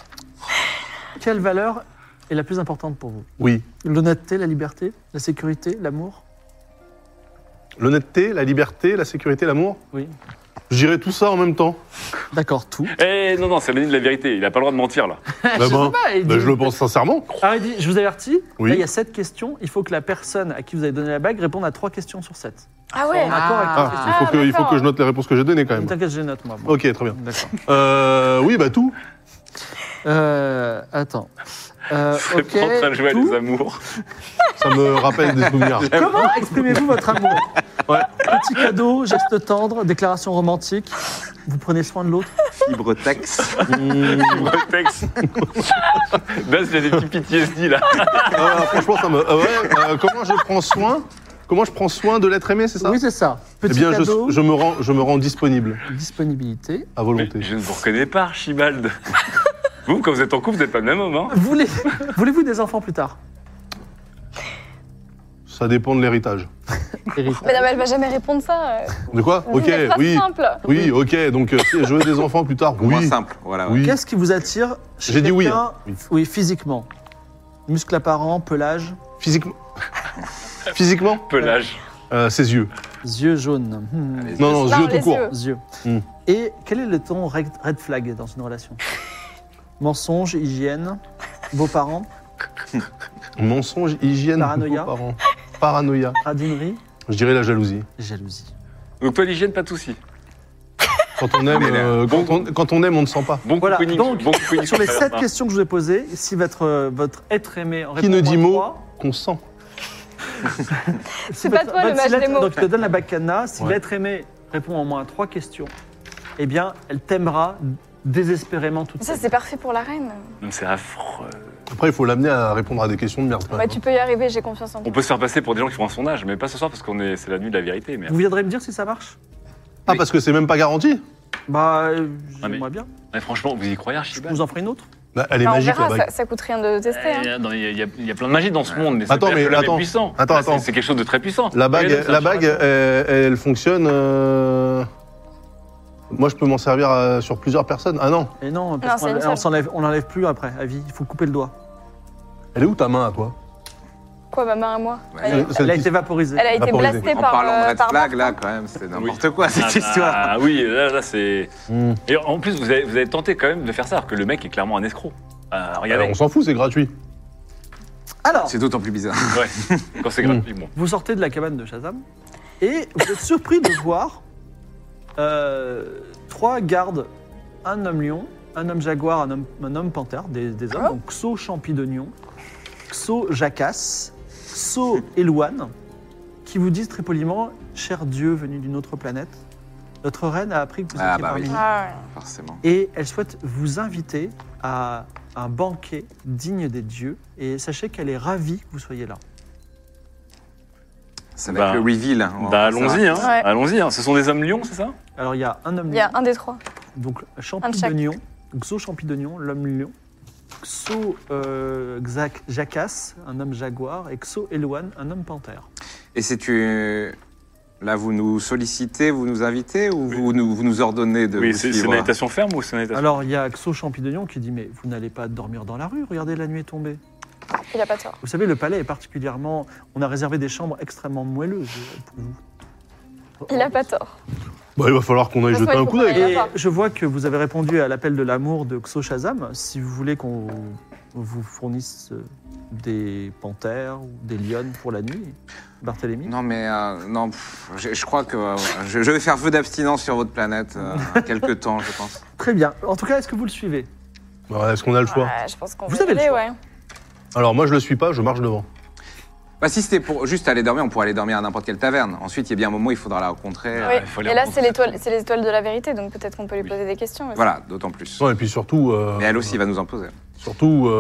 Quelle valeur est la plus importante pour vous? Oui. L'honnêteté, la liberté, la sécurité, l'amour? L'honnêteté, la liberté, la sécurité, l'amour. Oui. J'irai tout ça en même temps. D'accord, tout. Eh non, c'est le nid de la vérité. Il a pas le droit de mentir, là. Bah Je sais ben, pas, il bah, dit- je le pense sincèrement. Alors, il dit, je vous avertis, Oui. là, il y a 7 questions. Il faut que la personne à qui vous avez donné la bague réponde à 3 questions sur 7. Ah ouais. En accord avec Ah. les Ah, questions. il faut d'accord. que je note les réponses que j'ai données quand même. T'inquiète, je note, moi. Ok, très bien. D'accord. Oui, bah tout. Attends. Vous êtes Ok. pas en train de jouer à tout. des amours. Ça me rappelle des souvenirs. Comment exprimez-vous votre amour? Petit cadeau, geste tendre, déclaration romantique. Vous prenez soin de l'autre. Fibre texte. Le texte. Daz, il a des petits PTSD, là. Franchement, ça me. Comment je prends soin de l'être aimé, c'est ça? Oui, c'est ça. Eh Petit bien, cadeau, je me rends disponible disponibilité. à Mais volonté. je ne vous reconnais pas, Archibald. Vous, quand vous êtes en couple, vous n'êtes pas le même homme, hein. Voulez-vous des enfants plus tard? Ça dépend de l'héritage. Mais non, mais elle va jamais répondre ça. De quoi? Ok, Une phrase oui. simple. Oui, ok. Donc, si je veux des enfants plus tard, Moins oui. simple. Voilà. ouais. Oui. Qu'est-ce qui vous attire chez J'ai dit oui, quelqu'un- hein. Oui. Oui, physiquement. Muscles apparents, pelage, Physiquement. Physiquement Pelage. Ses yeux. yeux jaunes. Non, Non, yeux tout les court. yeux. Yeux. Hmm. Et quel est le ton red flag dans une relation? Mensonge, hygiène, beaux-parents, Mensonge, hygiène, Paranoïa. beaux-parents. Paranoïa. radinerie, Je dirais la jalousie. jalousie. Donc toi, l'hygiène, pas de souci. Quand on aime, quand on aime, on ne sent pas. Bon Voilà, cocooning, donc, bon cocooning Sur les sur 7 la questions que je vous ai posées, si votre être aimé en Qui répond ne au moins dit mot 3, qu'on sent. C'est pas toi le match des mots. Donc, je te donne la bacana. Si Ouais. l'être aimé répond au moins à 3 questions, eh bien, elle t'aimera désespérément toute Ça, sa vie. c'est parfait pour la reine. Non, c'est affreux. Après, il faut l'amener à répondre à des questions de merde. quand Bah, même. tu peux y arriver, j'ai confiance en On toi. peut se faire passer pour des gens qui font un sondage, mais pas ce soir parce c'est la nuit de la vérité. Mais Vous viendrez me dire si ça marche? Ah, parce que c'est même pas garanti. Bah, Ah, mais- j'aimerais bien. Ouais, franchement, vous y croyez, Je Archibald? vous en ferai une autre. Bah, elle est Bah, on magique, la verra, bague. ça coûte rien de tester. hein. Il y a plein de magie dans ce monde, mais ça Attends, veut dire mais que l'homme attends. est puissant. Attends, Là, attends. C'est quelque chose de très puissant. La bague, Regardez, c'est un charlatan. elle fonctionne. Moi, je peux m'en servir sur plusieurs personnes. Ah non. Et non, Non, parce c'est une on l'enlève plus après, à vie. Il faut couper le doigt. Elle est où ta main à toi? Quoi, ma main à moi Ouais. elle, Celle Elle a qui- été vaporisée. elle a été Vaporisé. blastée En par. parlant de red par flag, Marc, là, hein. quand même, c'est Oui. n'importe quoi, cette histoire. Ah oui, là c'est. Hmm. Et en plus, vous avez tenté quand même de faire ça, alors que le mec est clairement un escroc. Regardez. On s'en fout, c'est gratuit. Alors, C'est d'autant plus bizarre. Ouais. Quand c'est gratuit, bon. vous sortez de la cabane de Shazam et vous êtes surpris de voir 3 gardes, un homme lion, un homme jaguar, un homme panthère, des hommes, donc Xo Champidonion, Xo Jacasse, Xo Elouane, qui vous disent très poliment, cher Dieu venu d'une autre planète, notre reine a appris que vous Ah, étiez bah parmi oui. nous. Ah, ouais. Forcément. Et elle souhaite vous inviter à un banquet digne des dieux. Et sachez qu'elle est ravie que vous soyez là. Ça va être Bah, le reveal. On va Bah voir ça. allons-y, hein. Ouais. Allons-y, hein. Ce sont des hommes lions, c'est ça? Alors il y a un homme Il y a lion, un des 3. donc Un de Champidonion, Xo Champidonion, l'homme lion, Xo Jacasse, un homme jaguar, et Xo Elouane, un homme panthère. Et c'est là, vous nous sollicitez, vous nous invitez ou vous nous ordonnez de Oui, vous c'est une suivre? invitation ferme ou c'est une invitation? Alors il y a Xo Champidonion qui dit, mais vous n'allez pas dormir dans la rue, regardez la nuit est tombée. Il a pas tort. Vous savez, le palais est particulièrement... On a réservé des chambres extrêmement moelleuses pour vous. Il a pas tort. Bah, il va falloir qu'on aille De toute jeter façon, un il coup faut d'œil. qu'on aille Et là-bas. je vois que vous avez répondu à l'appel de l'amour de Xo Shazam. Si vous voulez qu'on vous fournisse des panthères ou des lionnes pour la nuit, Barthélemy. Non, mais non, je crois que je vais faire vœu d'abstinence sur votre planète quelque temps, je pense. Très bien. En tout cas, est-ce que vous le suivez? Ouais, est-ce qu'on a le choix? Ouais, je pense qu'on Vous va y avez le aller, choix. ouais. Alors, moi, je le suis pas, je marche devant. Bah, si c'était pour juste aller dormir, on pourrait aller dormir à n'importe quelle taverne. Ensuite, il y a bien un moment où il faudra la rencontrer. Oui. il faut les Et là, rencontrer. c'est l'étoile de la vérité, donc peut-être qu'on peut lui poser des questions aussi. Voilà, d'autant plus. Non, et puis surtout, Mais elle aussi, il va nous en poser. surtout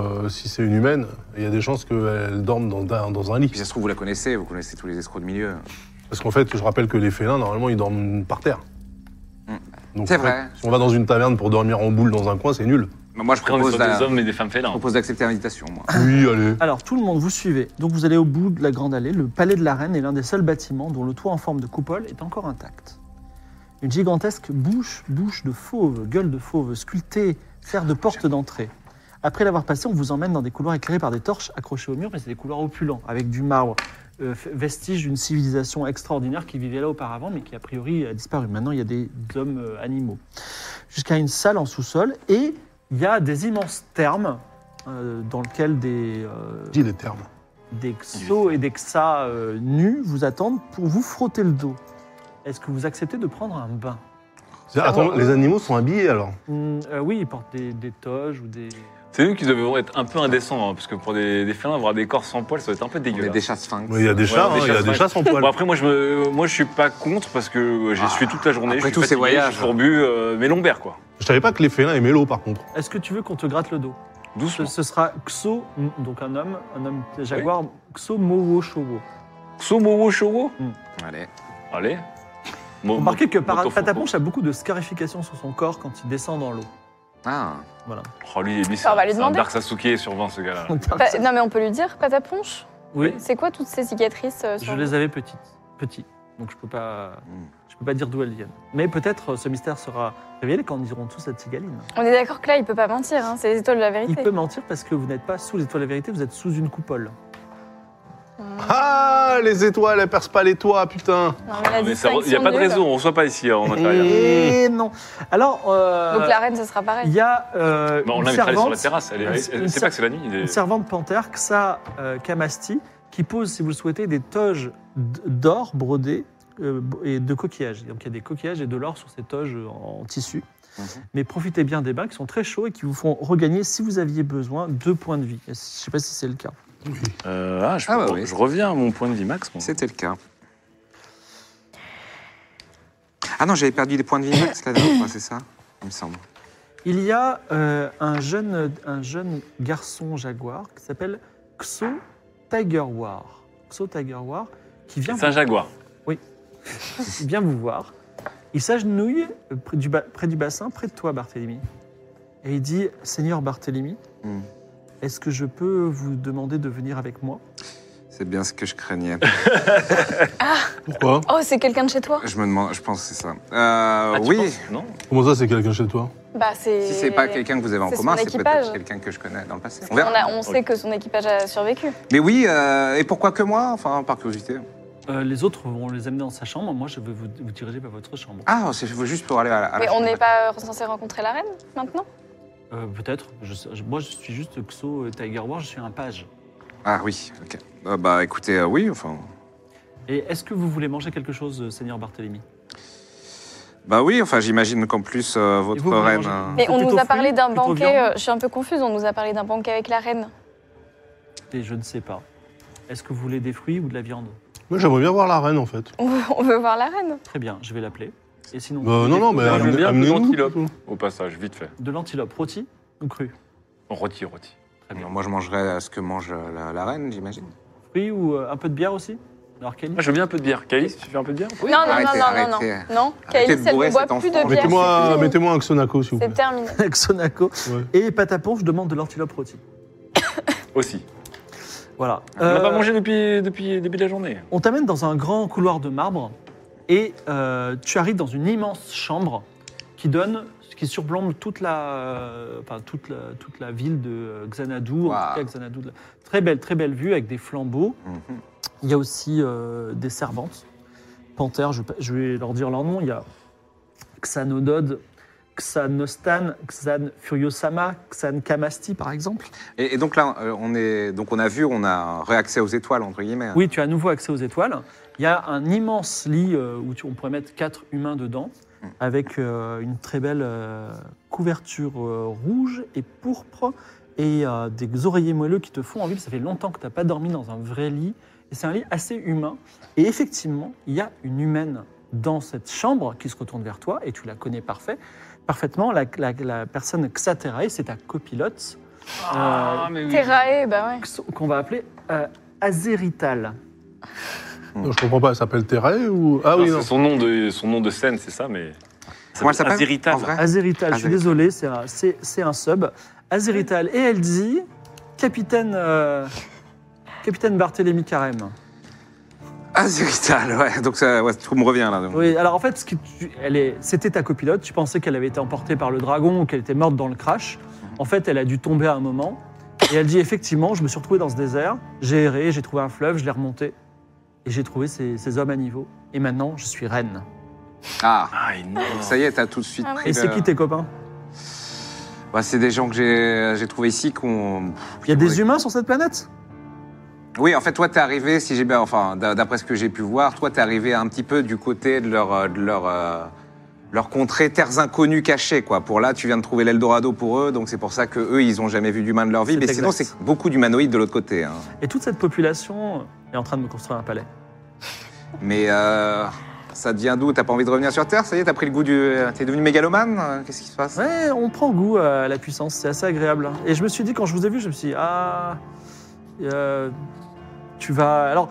si c'est une humaine, il y a des chances qu'elle dorme dans un lit. Puis ça se trouve, vous connaissez tous les escrocs de milieu. Parce qu'en fait, je rappelle que les félins, normalement, ils dorment par terre. Mm. Donc, C'est en fait, vrai. si on va dans une taverne pour dormir en boule dans un coin, c'est nul. Moi, je Après, on est propose, sur des hommes et des femmes félins. d'accepter l'invitation, moi. Oui, allez. Alors, tout le monde, vous suivez. Donc, vous allez au bout de la grande allée. Le palais de la reine est l'un des seuls bâtiments dont le toit en forme de coupole est encore intact. Une gigantesque bouche de fauve, gueule de fauve, sculptée, sert de porte d'entrée. Après l'avoir passé, on vous emmène dans des couloirs éclairés par des torches accrochées au mur, mais c'est des couloirs opulents, avec du marbre, vestige d'une civilisation extraordinaire qui vivait là auparavant, mais qui a priori a disparu. Maintenant, il y a des hommes animaux. Jusqu'à une salle en sous-sol, et il y a des immenses thermes dans lesquels Dis les termes. des xos et des xas nus vous attendent pour vous frotter le dos. Est-ce que vous acceptez de prendre un bain? Attends, les animaux sont habillés alors? Oui, ils portent des toges ou des... C'est nous qui devons être un peu indécents, hein, parce que pour des félins, avoir des corps sans poils, ça va être un peu On est dégueulasse. des chats sphinx. Oui, il y a des chats, des il y a chats des chats sans poils. Bon, après, moi, je suis pas contre parce que j'ai suivi toute la journée. après je suis tous ces fatigué, voyages. je suis fourbu, mais lombaire, quoi. Je savais pas que les félins aimaient l'eau par contre. Est-ce que tu veux qu'on te gratte le dos? Doucement. Ce sera Xo, donc un homme jaguar, Xo Mowo Showo. Somowo Showo. Allez. Allez. Remarquez que Motofuku. Pataponche a beaucoup de scarifications sur son corps quand il descend dans l'eau. Ah. Voilà. Oh, lui, on va lui c'est un demander. Dark Sasuke sur 20, ce gars-là. Non, mais on peut lui dire, Pataponche, Oui, c'est quoi toutes ces cicatrices sur je le les dos avais petits. Donc je peux pas dire d'où elles viennent. Mais peut-être ce mystère sera révélé quand ils iront tous à Tigaline. On est d'accord que là, il peut pas mentir, hein, c'est les étoiles de la Il vérité. peut mentir parce que vous n'êtes pas sous les étoiles de la vérité, vous êtes sous une coupole. Ah, les étoiles, elles percent pas les toits, putain. Non, mais la Mais il n'y a distinction pas de nulle. raison, on ne reçoit pas ici en intérieur. Et non. Alors, Donc la reine, ce sera il pareil. y a Bon, on une l'invitera sur la servante, terrasse. C'est pas que c'est la nuit. une servante panthère, Xa Kamasti, qui pose, si vous le souhaitez, des toges d'or brodées et de coquillages. Donc il y a des coquillages et de l'or sur ces toges en tissu. Mais profitez bien des bains qui sont très chauds et qui vous font regagner, si vous aviez besoin, 2 points de vie. Je ne sais pas si c'est le cas. Oui. Je reviens à mon point de vie max. Moi. C'était le cas. Ah non, j'avais perdu des points de vie max la dernière fois, c'est ça? Il me semble. Il y a un jeune garçon jaguar qui s'appelle Xo Tigerwar. Xo Tigerwar, qui vient C'est un jaguar. vient vous voir. Il s'agenouille près du bassin, près de toi, Barthélemy. Et il dit, Seigneur Barthélemy, est-ce que je peux vous demander de venir avec moi? C'est bien ce que je craignais. Pourquoi? Oh, c'est quelqu'un de chez toi? Je me demande, je pense que c'est ça. Ah, tu Oui, penses Non. Comment ça, c'est quelqu'un chez toi? Bah, c'est. si c'est pas quelqu'un que vous avez en c'est commun, son c'est équipage. peut-être quelqu'un que je connais dans le passé. On On, verra. on sait que son équipage a survécu. Mais oui, et pourquoi que moi? Enfin, par curiosité. Les autres vont les amener dans sa chambre. Moi, je vais vous diriger vers votre chambre. Ah, c'est juste pour aller à la Mais on chambre. n'est pas censé rencontrer la reine maintenant? Peut-être. Moi, je suis juste Xo Tigerwar, je suis un page. Ah oui, ok. Bah écoutez, oui, enfin... Et est-ce que vous voulez manger quelque chose, Seigneur Barthélemy? Bah oui, enfin j'imagine qu'en plus, Et votre vous reine... mangez- Mais on Plutôt nous a parlé fruits, d'un plutôt banquet, viande je suis un peu confuse, on nous a parlé d'un banquet avec la reine. Et je ne sais pas. Est-ce que vous voulez des fruits ou de la viande? Moi, j'aimerais bien voir la reine, en fait. On veut voir la reine. Très bien, je vais l'appeler. Et sinon, Non, mais je veux bien un peu amenez-nous. d'antilope. Au passage, vite fait. de l'antilope rôti ou cru? Rôti. Moi je mangerais ce que mange la reine, j'imagine. Fruits ou un peu de bière aussi? Alors, Kelly? Moi, je veux bien un peu de bière. Calice, tu fais un peu de bière Non, non, arrêtez, non. arrêtez. Non, Arrêtez Kaylis, de elle bourrer ne boit cet plus de enfant. bière. c'est fini. Mettez-moi un Xonako, s'il vous C'est plaît. terminé. Avec Sonako. Ouais. Et Patapon, je demande de l'antilope rôti. aussi. Voilà. On n'a pas mangé depuis le début de la journée. On t'amène dans un grand couloir de marbre et tu arrives dans une immense chambre qui surplombe toute la ville de Xanadu. En Wow. tout cas, Xanadu. Très belle vue avec des flambeaux. Mhm. Il y a aussi des servantes, panthères, je vais leur dire leur nom. Il y a Xanodod, Xanostan, Xan Furiosama, Xan Kamasti par exemple. Et donc là, on a réaccès aux étoiles, entre guillemets. Oui, tu as à nouveau accès aux étoiles. Il y a un immense lit où on pourrait mettre 4 humains dedans, avec une très belle couverture rouge et pourpre et des oreillers moelleux qui te font envie. Ça fait longtemps que tu n'as pas dormi dans un vrai lit. Et c'est un lit assez humain. Et effectivement, il y a une humaine dans cette chambre qui se retourne vers toi, et tu la connais parfaitement. La personne Xaterae, c'est ta copilote, Terrae, bah ouais. qu'on va appeler Azerital. Non, je comprends pas, elle s'appelle Terrae ou... Ah oui, non. C'est son nom de scène, c'est ça, mais. Comment elle s'appelle Azerital. en vrai Azerital, je suis Azerital. désolé, c'est un sub. Azerital, et elle dit Capitaine Barthélemy Carême. Ah, Zerital, ouais. Donc ça, ouais, tout me revient là. donc. Oui, alors en fait, c'était ta copilote. Tu pensais qu'elle avait été emportée par le dragon ou qu'elle était morte dans le crash. En fait, elle a dû tomber à un moment. Et elle dit effectivement, je me suis retrouvée dans ce désert. J'ai erré, j'ai trouvé un fleuve, je l'ai remonté. Et j'ai trouvé ces hommes à niveau. Et maintenant, je suis reine. Ah, Ah, énorme. ça y est, t'as tout de suite Ah ouais. pris Et c'est le- qui tes copains? Bah, c'est des gens que j'ai trouvés ici qu'on... Il y a des humains sur cette planète? Oui, en fait, toi, t'es arrivé, si j'ai bien... Enfin, d'après ce que j'ai pu voir, toi, t'es arrivé un petit peu du côté de leur contrée, terres inconnues cachées, quoi. Pour là, tu viens de trouver l'Eldorado pour eux, donc c'est pour ça que eux, ils ont jamais vu d'humain de leur vie. C'est Mais sinon, exact. c'est beaucoup d'humanoïdes de l'autre côté. Hein. Et toute cette population est en train de me construire un palais. Mais ça devient d'où? T'as pas envie de revenir sur Terre? Ça y est, t'as pris le goût du... T'es devenu mégalomane? Qu'est-ce qui se passe? Ouais, on prend goût à la puissance, c'est assez agréable. Et je me suis dit, quand je vous ai vu, je me suis dit, tu vas... Alors,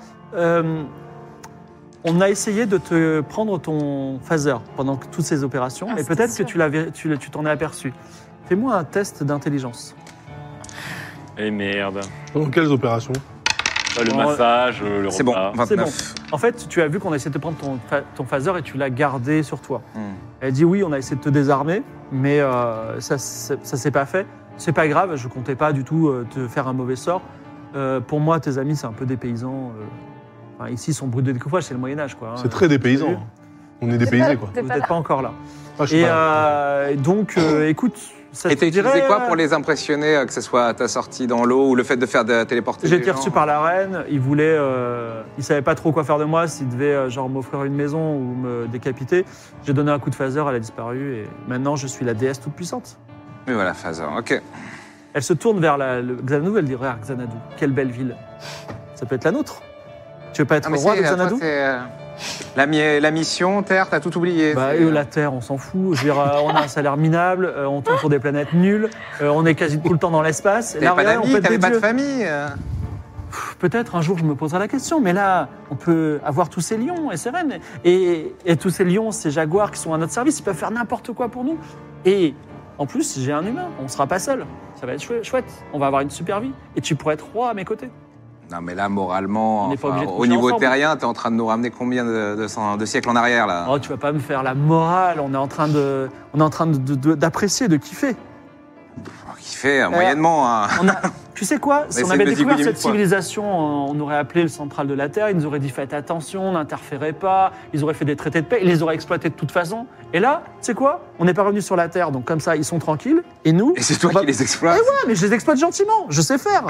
on a essayé de te prendre ton phaser pendant toutes ces opérations, Ah, et c'était peut-être que sûr. tu t'en es aperçu. Fais-moi un test d'intelligence. Eh merde. Pendant quelles opérations? Le Bon, massage, le C'est bon, repas. 29. C'est bon. En fait, tu as vu qu'on a essayé de te prendre ton phaser et tu l'as gardé sur toi. Hmm. Elle dit oui, on a essayé de te désarmer, mais ça s'est pas fait. C'est pas grave, je comptais pas du tout te faire un mauvais sort. Pour moi, tes amis, c'est un peu des paysans. Enfin, ici, ils sont bruts de découpage, c'est le Moyen-Âge, quoi. C'est très dépaysant. hein. On est dépaysés, quoi. T'es Vous pas n'êtes là. pas encore là. Ah, je sais Et pas. donc, écoute, ça Et te t'as utilisé dirait, quoi pour les impressionner, que ce soit ta sortie dans l'eau ou le fait de faire téléporter J'ai des été gens reçu par la reine. Il savait pas trop quoi faire de moi, s'il devait genre m'offrir une maison ou me décapiter. J'ai donné un coup de phaser, elle a disparu et maintenant je suis la déesse toute puissante. Oui, voilà, Phaser, ok. Elle se tourne vers le Xanadu, elle dit regarde Xanadu, quelle belle ville. Ça peut être la nôtre. Tu veux pas être Ah, mais roi de toi, Xanadu? c'est, la mission, Terre, t'as tout oublié. Bah, c'est- la Terre, on s'en fout. Je veux dire, on a un salaire minable, on tourne sur des planètes nulles, on est quasi tout le temps dans l'espace. Et T'avais là, pas regarde, on d'amis, peut être t'avais des pas de dieux. famille. Peut-être un jour je me poserai la question, mais là, on peut avoir tous ces lions et ces reines. Et tous ces lions, ces jaguars qui sont à notre service, ils peuvent faire n'importe quoi pour nous. Et en plus, j'ai un humain, on ne sera pas seul. Ça va être chouette, on va avoir une super vie. Et tu pourrais être roi à mes côtés. Non, mais là, moralement, On n'est pas enfin, obligé de au coucher niveau ensemble. terrien, t'es en train de nous ramener combien de siècles en arrière, là? Oh, tu vas pas me faire la morale, on est en train d'apprécier, de kiffer. Qui fait moyennement. Hein. Tu sais quoi, si on essaie avait de découvert zigouiller cette mille fois. civilisation, on aurait appelé le central de la Terre, ils nous auraient dit faites attention, n'interférez pas, ils auraient fait des traités de paix, ils les auraient exploités de toute façon. Et là, tu sais quoi, on n'est pas revenu sur la Terre, donc comme ça, ils sont tranquilles. Et nous, Et c'est toi on va- qui les exploites. Ah, mais je les exploite gentiment, je sais faire.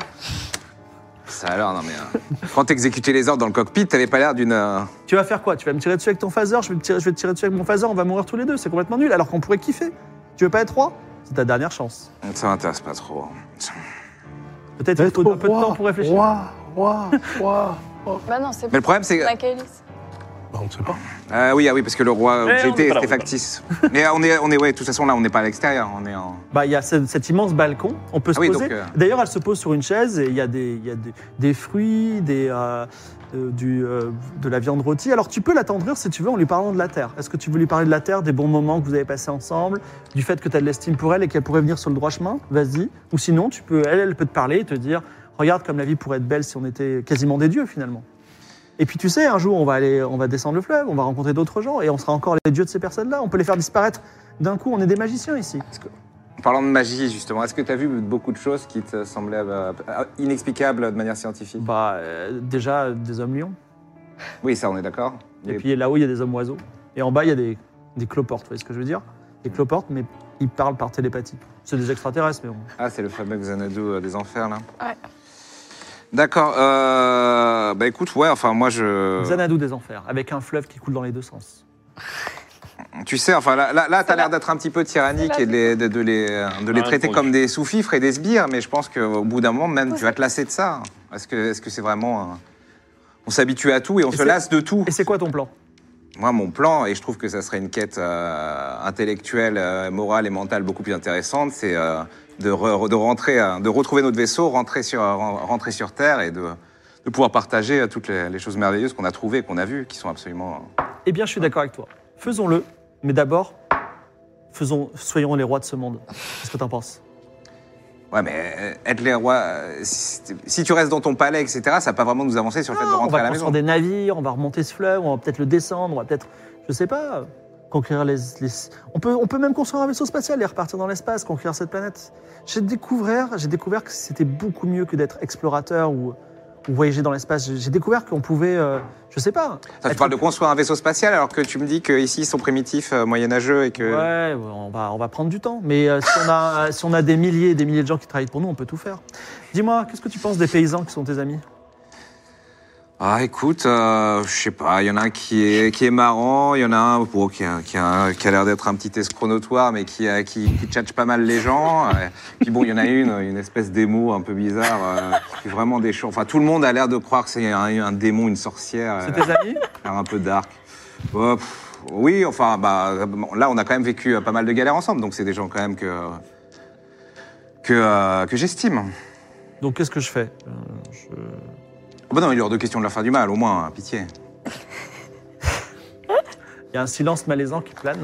Ça alors, non, mais. Quand t'exécutais les ordres dans le cockpit, t'avais pas l'air d'une. Tu vas faire quoi? Tu vas me tirer dessus avec ton phaser, je vais te tirer dessus avec mon phaser, on va mourir tous les deux, c'est complètement nul, alors qu'on pourrait kiffer. Tu veux pas être roi? C'est ta dernière chance. Ça m'intéresse pas trop. Peut-être qu'il faut un peu de temps pour réfléchir. Roi. Bah non, c'est Mais le problème, c'est. pas Kailis. Bah, on ne sait pas. Oui, parce que le roi où on est j'étais, pas là, c'était on est pas factice. Mais ouais, de toute façon, là, on n'est pas à l'extérieur, on est en. Bah, il y a cet immense balcon, on peut se Ah oui, poser. donc, D'ailleurs, elle se pose sur une chaise et il y a des fruits, de la viande rôtie. Alors, tu peux l'attendrir si tu veux en lui parlant de la Terre. Est-ce que tu veux lui parler de la Terre, des bons moments que vous avez passés ensemble, du fait que tu as de l'estime pour elle et qu'elle pourrait venir sur le droit chemin? Vas-y. Ou sinon, elle peut te parler et te dire regarde comme la vie pourrait être belle si on était quasiment des dieux finalement. Et puis tu sais, un jour, on va descendre le fleuve, on va rencontrer d'autres gens et on sera encore les dieux de ces personnes-là. On peut les faire disparaître d'un coup. On est des magiciens ici. En parlant de magie, justement, est-ce que tu as vu beaucoup de choses qui te semblaient inexplicables de manière scientifique? Déjà, des hommes lions. Oui, ça, on est d'accord. Et puis là-haut, il y a des hommes oiseaux. Et en bas, il y a des cloportes. Vous voyez ce que je veux dire? Des cloportes, mais ils parlent par télépathie. C'est des extraterrestres, mais bon. Ah, c'est le fameux Xanadu des enfers, là. Ouais. D'accord. Bah écoute, ouais, enfin, moi, Xanadu des enfers, avec un fleuve qui coule dans les deux sens. Tu sais, enfin, là t'as Ça l'air va. d'être un petit peu tyrannique Ça et va. de les traiter répondu. comme des sous-fifres et des sbires, mais je pense qu'au bout d'un moment, même, tu vas te lasser de ça. Est-ce que c'est vraiment... On s'habitue à tout et on se c'est- lasse de tout. Et c'est quoi ton plan? Moi, mon plan, et je trouve que ça serait une quête intellectuelle, morale et mentale beaucoup plus intéressante, c'est de retrouver notre vaisseau, rentrer sur Terre et de pouvoir partager toutes les choses merveilleuses qu'on a trouvées, qu'on a vues, qui sont absolument... Eh bien, je suis d'accord avec toi. Faisons-le, mais d'abord, soyons les rois de ce monde. Qu'est-ce que t'en penses? Ouais, mais être les rois, si tu restes dans ton palais, etc., ça va pas vraiment nous avancer sur le fait de On rentrer va à la maison. construire des navires, on va remonter ce fleuve, on va peut-être le descendre, on va peut-être, je sais pas, conquérir on peut même construire un vaisseau spatial et repartir dans l'espace, conquérir cette planète. J'ai découvert que c'était beaucoup mieux que d'être explorateur ou voyager dans l'espace. J'ai découvert qu'on pouvait, je sais pas. Ça, tu parles de construire un vaisseau spatial alors que tu me dis qu'ici ils sont primitifs, moyenâgeux et que... Ouais, on va prendre du temps. Mais si on a des milliers et des milliers de gens qui travaillent pour nous, on peut tout faire. Dis-moi, qu'est-ce que tu penses des paysans qui sont tes amis? Ah, écoute, je sais pas, il y en a un qui est marrant, il y en a un qui a l'air d'être un petit escroc notoire, mais qui tchatche pas mal les gens. Puis bon, il y en a une espèce d'émo un peu bizarre, qui est vraiment des choses. Enfin, tout le monde a l'air de croire que c'est un démon, une sorcière. C'est tes amis? L'air un peu dark. Oui, enfin, là, on a quand même vécu pas mal de galères ensemble, donc c'est des gens quand même que j'estime. Donc qu'est-ce que je fais? Bon, non, il est hors de question de leur faire du mal, au moins, hein, pitié. Il y a un silence malaisant qui plane.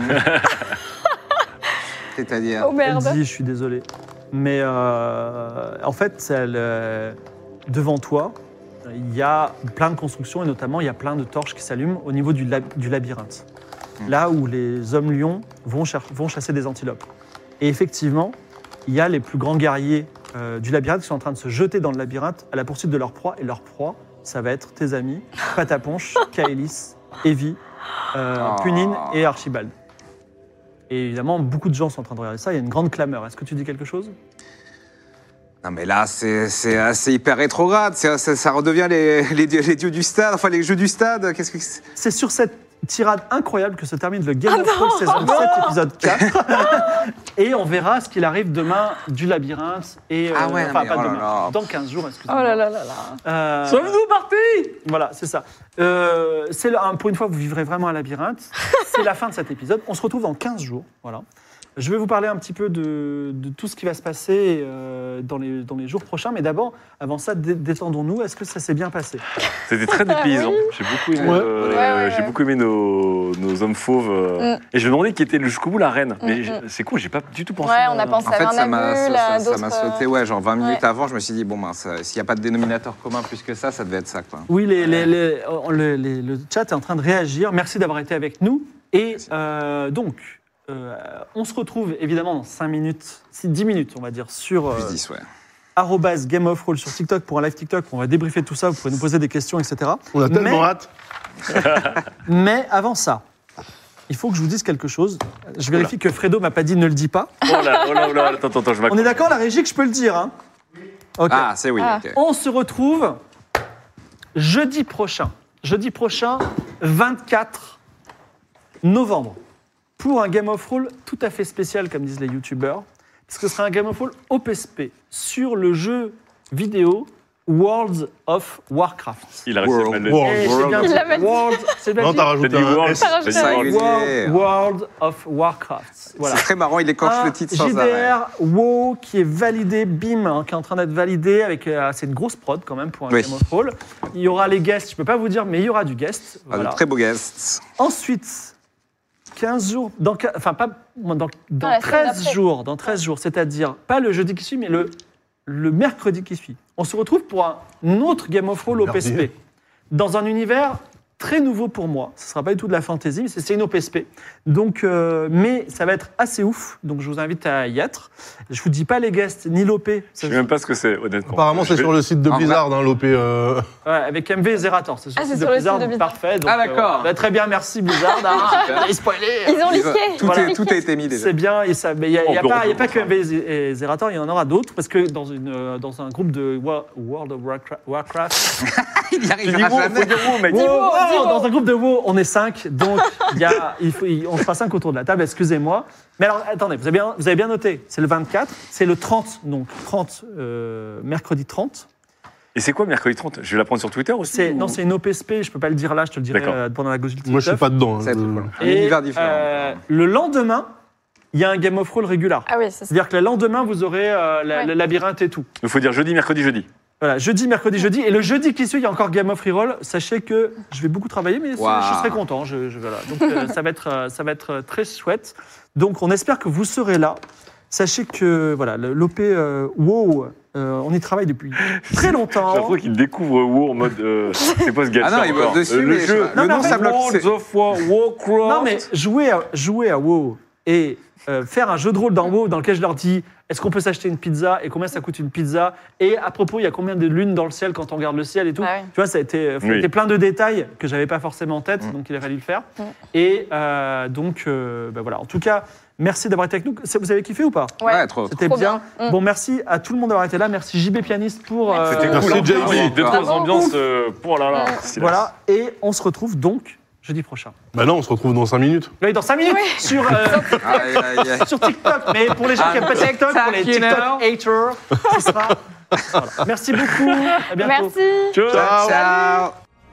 C'est-à-dire... Oh merde. Elle dit, je suis désolé. Mais en fait, devant toi, il y a plein de constructions et notamment il y a plein de torches qui s'allument au niveau du labyrinthe. Là où les hommes lions vont chasser des antilopes. Et effectivement, il y a les plus grands guerriers du labyrinthe qui sont en train de se jeter dans le labyrinthe à la poursuite de leur proie. Et leur proie, ça va être tes amis, Pataponche, Kaelis, Evie, Punine et Archibald. Et évidemment, beaucoup de gens sont en train de regarder ça. Il y a une grande clameur. Est-ce que tu dis quelque chose ? Non mais là, c'est hyper rétrograde. Ça redevient les dieux du stade, enfin les jeux du stade. Qu'est-ce que c'est ? C'est sur cette tirade incroyable que se termine le Game of Thrones saison 7, épisode 4. Et on verra ce qu'il arrive demain du labyrinthe. Et, Ah ouais, non, mais pas oh là demain, là. dans 15 jours, Oh excusez-moi. là là là là. Sauve-nous, parti! Voilà, c'est ça. Pour une fois, vous vivrez vraiment un labyrinthe. C'est la fin de cet épisode. On se retrouve dans 15 jours. Voilà. Je vais vous parler un petit peu de tout ce qui va se passer dans les jours prochains. Mais d'abord, avant ça, détendons-nous. Est-ce que ça s'est bien passé ? C'était très dépaysant. J'ai beaucoup aimé, Ouais. j'ai beaucoup aimé nos hommes fauves. Et je me demandais qui était jusqu'au bout la reine. Mais c'est cool, j'ai pas du tout pensé. Ouais, on a pensé En à fait, ça m'a d'autres. sauté, genre 20 minutes avant, je me suis dit, bon, s'il n'y a pas de dénominateur commun plus que ça devait être ça, quoi. Oui, le chat est en train de réagir. Merci d'avoir été avec nous. Et donc, on se retrouve évidemment dans 5 minutes, 10 minutes, on va dire, sur Plus 10, ouais. @GameOfRoll sur TikTok pour un live TikTok. On va débriefer tout ça. Vous pourrez nous poser des questions, etc. On a tellement hâte. Mais avant ça, il faut que je vous dise quelque chose. Je vérifie que Fredo m'a pas dit ne le dis pas. Oh là, attends, je m'accroche. On est d'accord, la régie, que je peux le dire, hein ? Ok. Ah, c'est oui, Ah. ok. On se retrouve jeudi prochain, 24 novembre, pour un Game of Roll tout à fait spécial, comme disent les youtubeurs, parce que ce sera un Game of Roll OPSP sur le jeu vidéo World of Warcraft. Il a réussi à mal le World. dire. Et c'est bien Il dit. l'a mal dit. World, c'est bien Non, dit. t'as T'as rajouté dit un World. S. T'as dit Ça, World. il est- World of Warcraft. Voilà. C'est très marrant, il écorche Un le titre sans arrêt. JDR WoW qui est validé, bim, hein, qui est en train d'être validé avec c'est une grosse prod quand même pour un Oui. Game of Roll. Il y aura les guests, je peux pas vous dire, mais il y aura du guest. Ah, Voilà. de très beaux guests. Ensuite, 15 jours, dans la semaine 13 d'après. jours, c'est-à-dire pas le jeudi qui suit, mais le mercredi qui suit. On se retrouve pour un autre Game of Roll Merdi. OPSP, dans un univers très nouveau pour moi. Ce ne sera pas du tout de la fantasy, mais c'est une OPSP. Donc, mais ça va être assez ouf, donc je vous invite à y être. Je ne vous dis pas les guests, ni l'OP. Je sais même pas ce que c'est, honnêtement. Apparemment, c'est sur le site de En Blizzard, hein, l'OP. Ouais, avec MV et Zerator. C'est sur Ah, le c'est site sur de le site Blizzard, de Blizzard. parfait. Donc, Ah, d'accord. bah, très bien, merci Blizzard. Vous avez spoilé. Ils ont liqué. Tout, Voilà. tout a été mis déjà. C'est bien, et ça, mais il n'y a, On peut pas que MV et Zerator, il y en aura d'autres, parce que dans un groupe de World of Warcraft, Il n'y Tu dis arrivera wow, jamais. faut dire wow, mec. Dis wow, dis wow. dans un groupe de WoW, on est 5, donc on sera 5 autour de la table, excusez-moi. Mais alors, attendez, vous avez bien noté, c'est le 24, c'est le 30, donc mercredi 30. Et c'est quoi mercredi 30? Je vais l'apprendre sur Twitter aussi. Non, c'est une OPSP, je peux pas le dire là, je te le dirai D'accord. pendant la Gauche Moi, je suis pas dedans. hein. C'est tout, voilà. Un Et, univers différent. le lendemain, il y a un Game of Roll régulier. Ah oui, c'est ça. C'est-à-dire que le lendemain, vous aurez Ouais. le labyrinthe et tout. Il faut dire jeudi, mercredi, jeudi. Voilà, jeudi, mercredi, jeudi. Et le jeudi qui suit, il y a encore Game of Reroll. Sachez que je vais beaucoup travailler, mais Waouh. je serai content. Voilà. Donc ça va être très chouette. Donc on espère que vous serez là. Sachez que voilà, l'OP WoW, on y travaille depuis très J'ai longtemps. l'impression qu'il découvre WoW en mode. C'est pas ce gars. Ah non, il bosse dessus, Le mais jeu. le nom, ça bloque. World of Warcraft. Non, mais jouer à WoW et faire un jeu de rôle dans WoW dans lequel je leur dis est-ce qu'on peut s'acheter une pizza et combien ça coûte une pizza et à propos il y a combien de lunes dans le ciel quand on regarde le ciel et tout. Ah oui. Tu vois, ça a été plein de détails que j'avais pas forcément en tête, donc il a fallu le faire. Et donc voilà. En tout cas, merci d'avoir été avec nous. Vous avez kiffé ou pas? Ouais, trop. C'était Trop bien. bien. Bon, merci à tout le monde d'avoir été là. Merci JB Pianiste pour. C'était Merci, cool. JB. Oui, deux, Ah trois ambiances. Pour là. Voilà. Et on se retrouve donc jeudi prochain. Bah non, on se retrouve dans 5 minutes. Oui, dans 5 minutes Oui. sur. Aïe, aïe, aïe. Sur TikTok, mais pour les gens qui n'aiment pas TikTok, pour les TikTok haters, ce sera. Voilà. Merci beaucoup. À bientôt. Merci. Ciao. Ciao.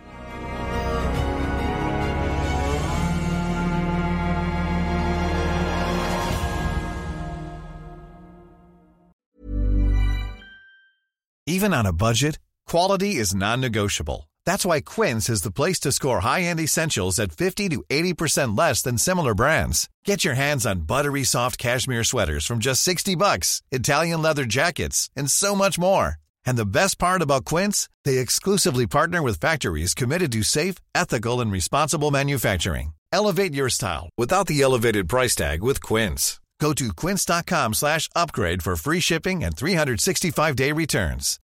Even on a budget, quality is non-negotiable. That's why Quince is the place to score high-end essentials at 50 to 80% less than similar brands. Get your hands on buttery soft cashmere sweaters from just $60, Italian leather jackets, and so much more. And the best part about Quince, they exclusively partner with factories committed to safe, ethical, and responsible manufacturing. Elevate your style without the elevated price tag with Quince. Go to quince.com/upgrade for free shipping and 365-day returns.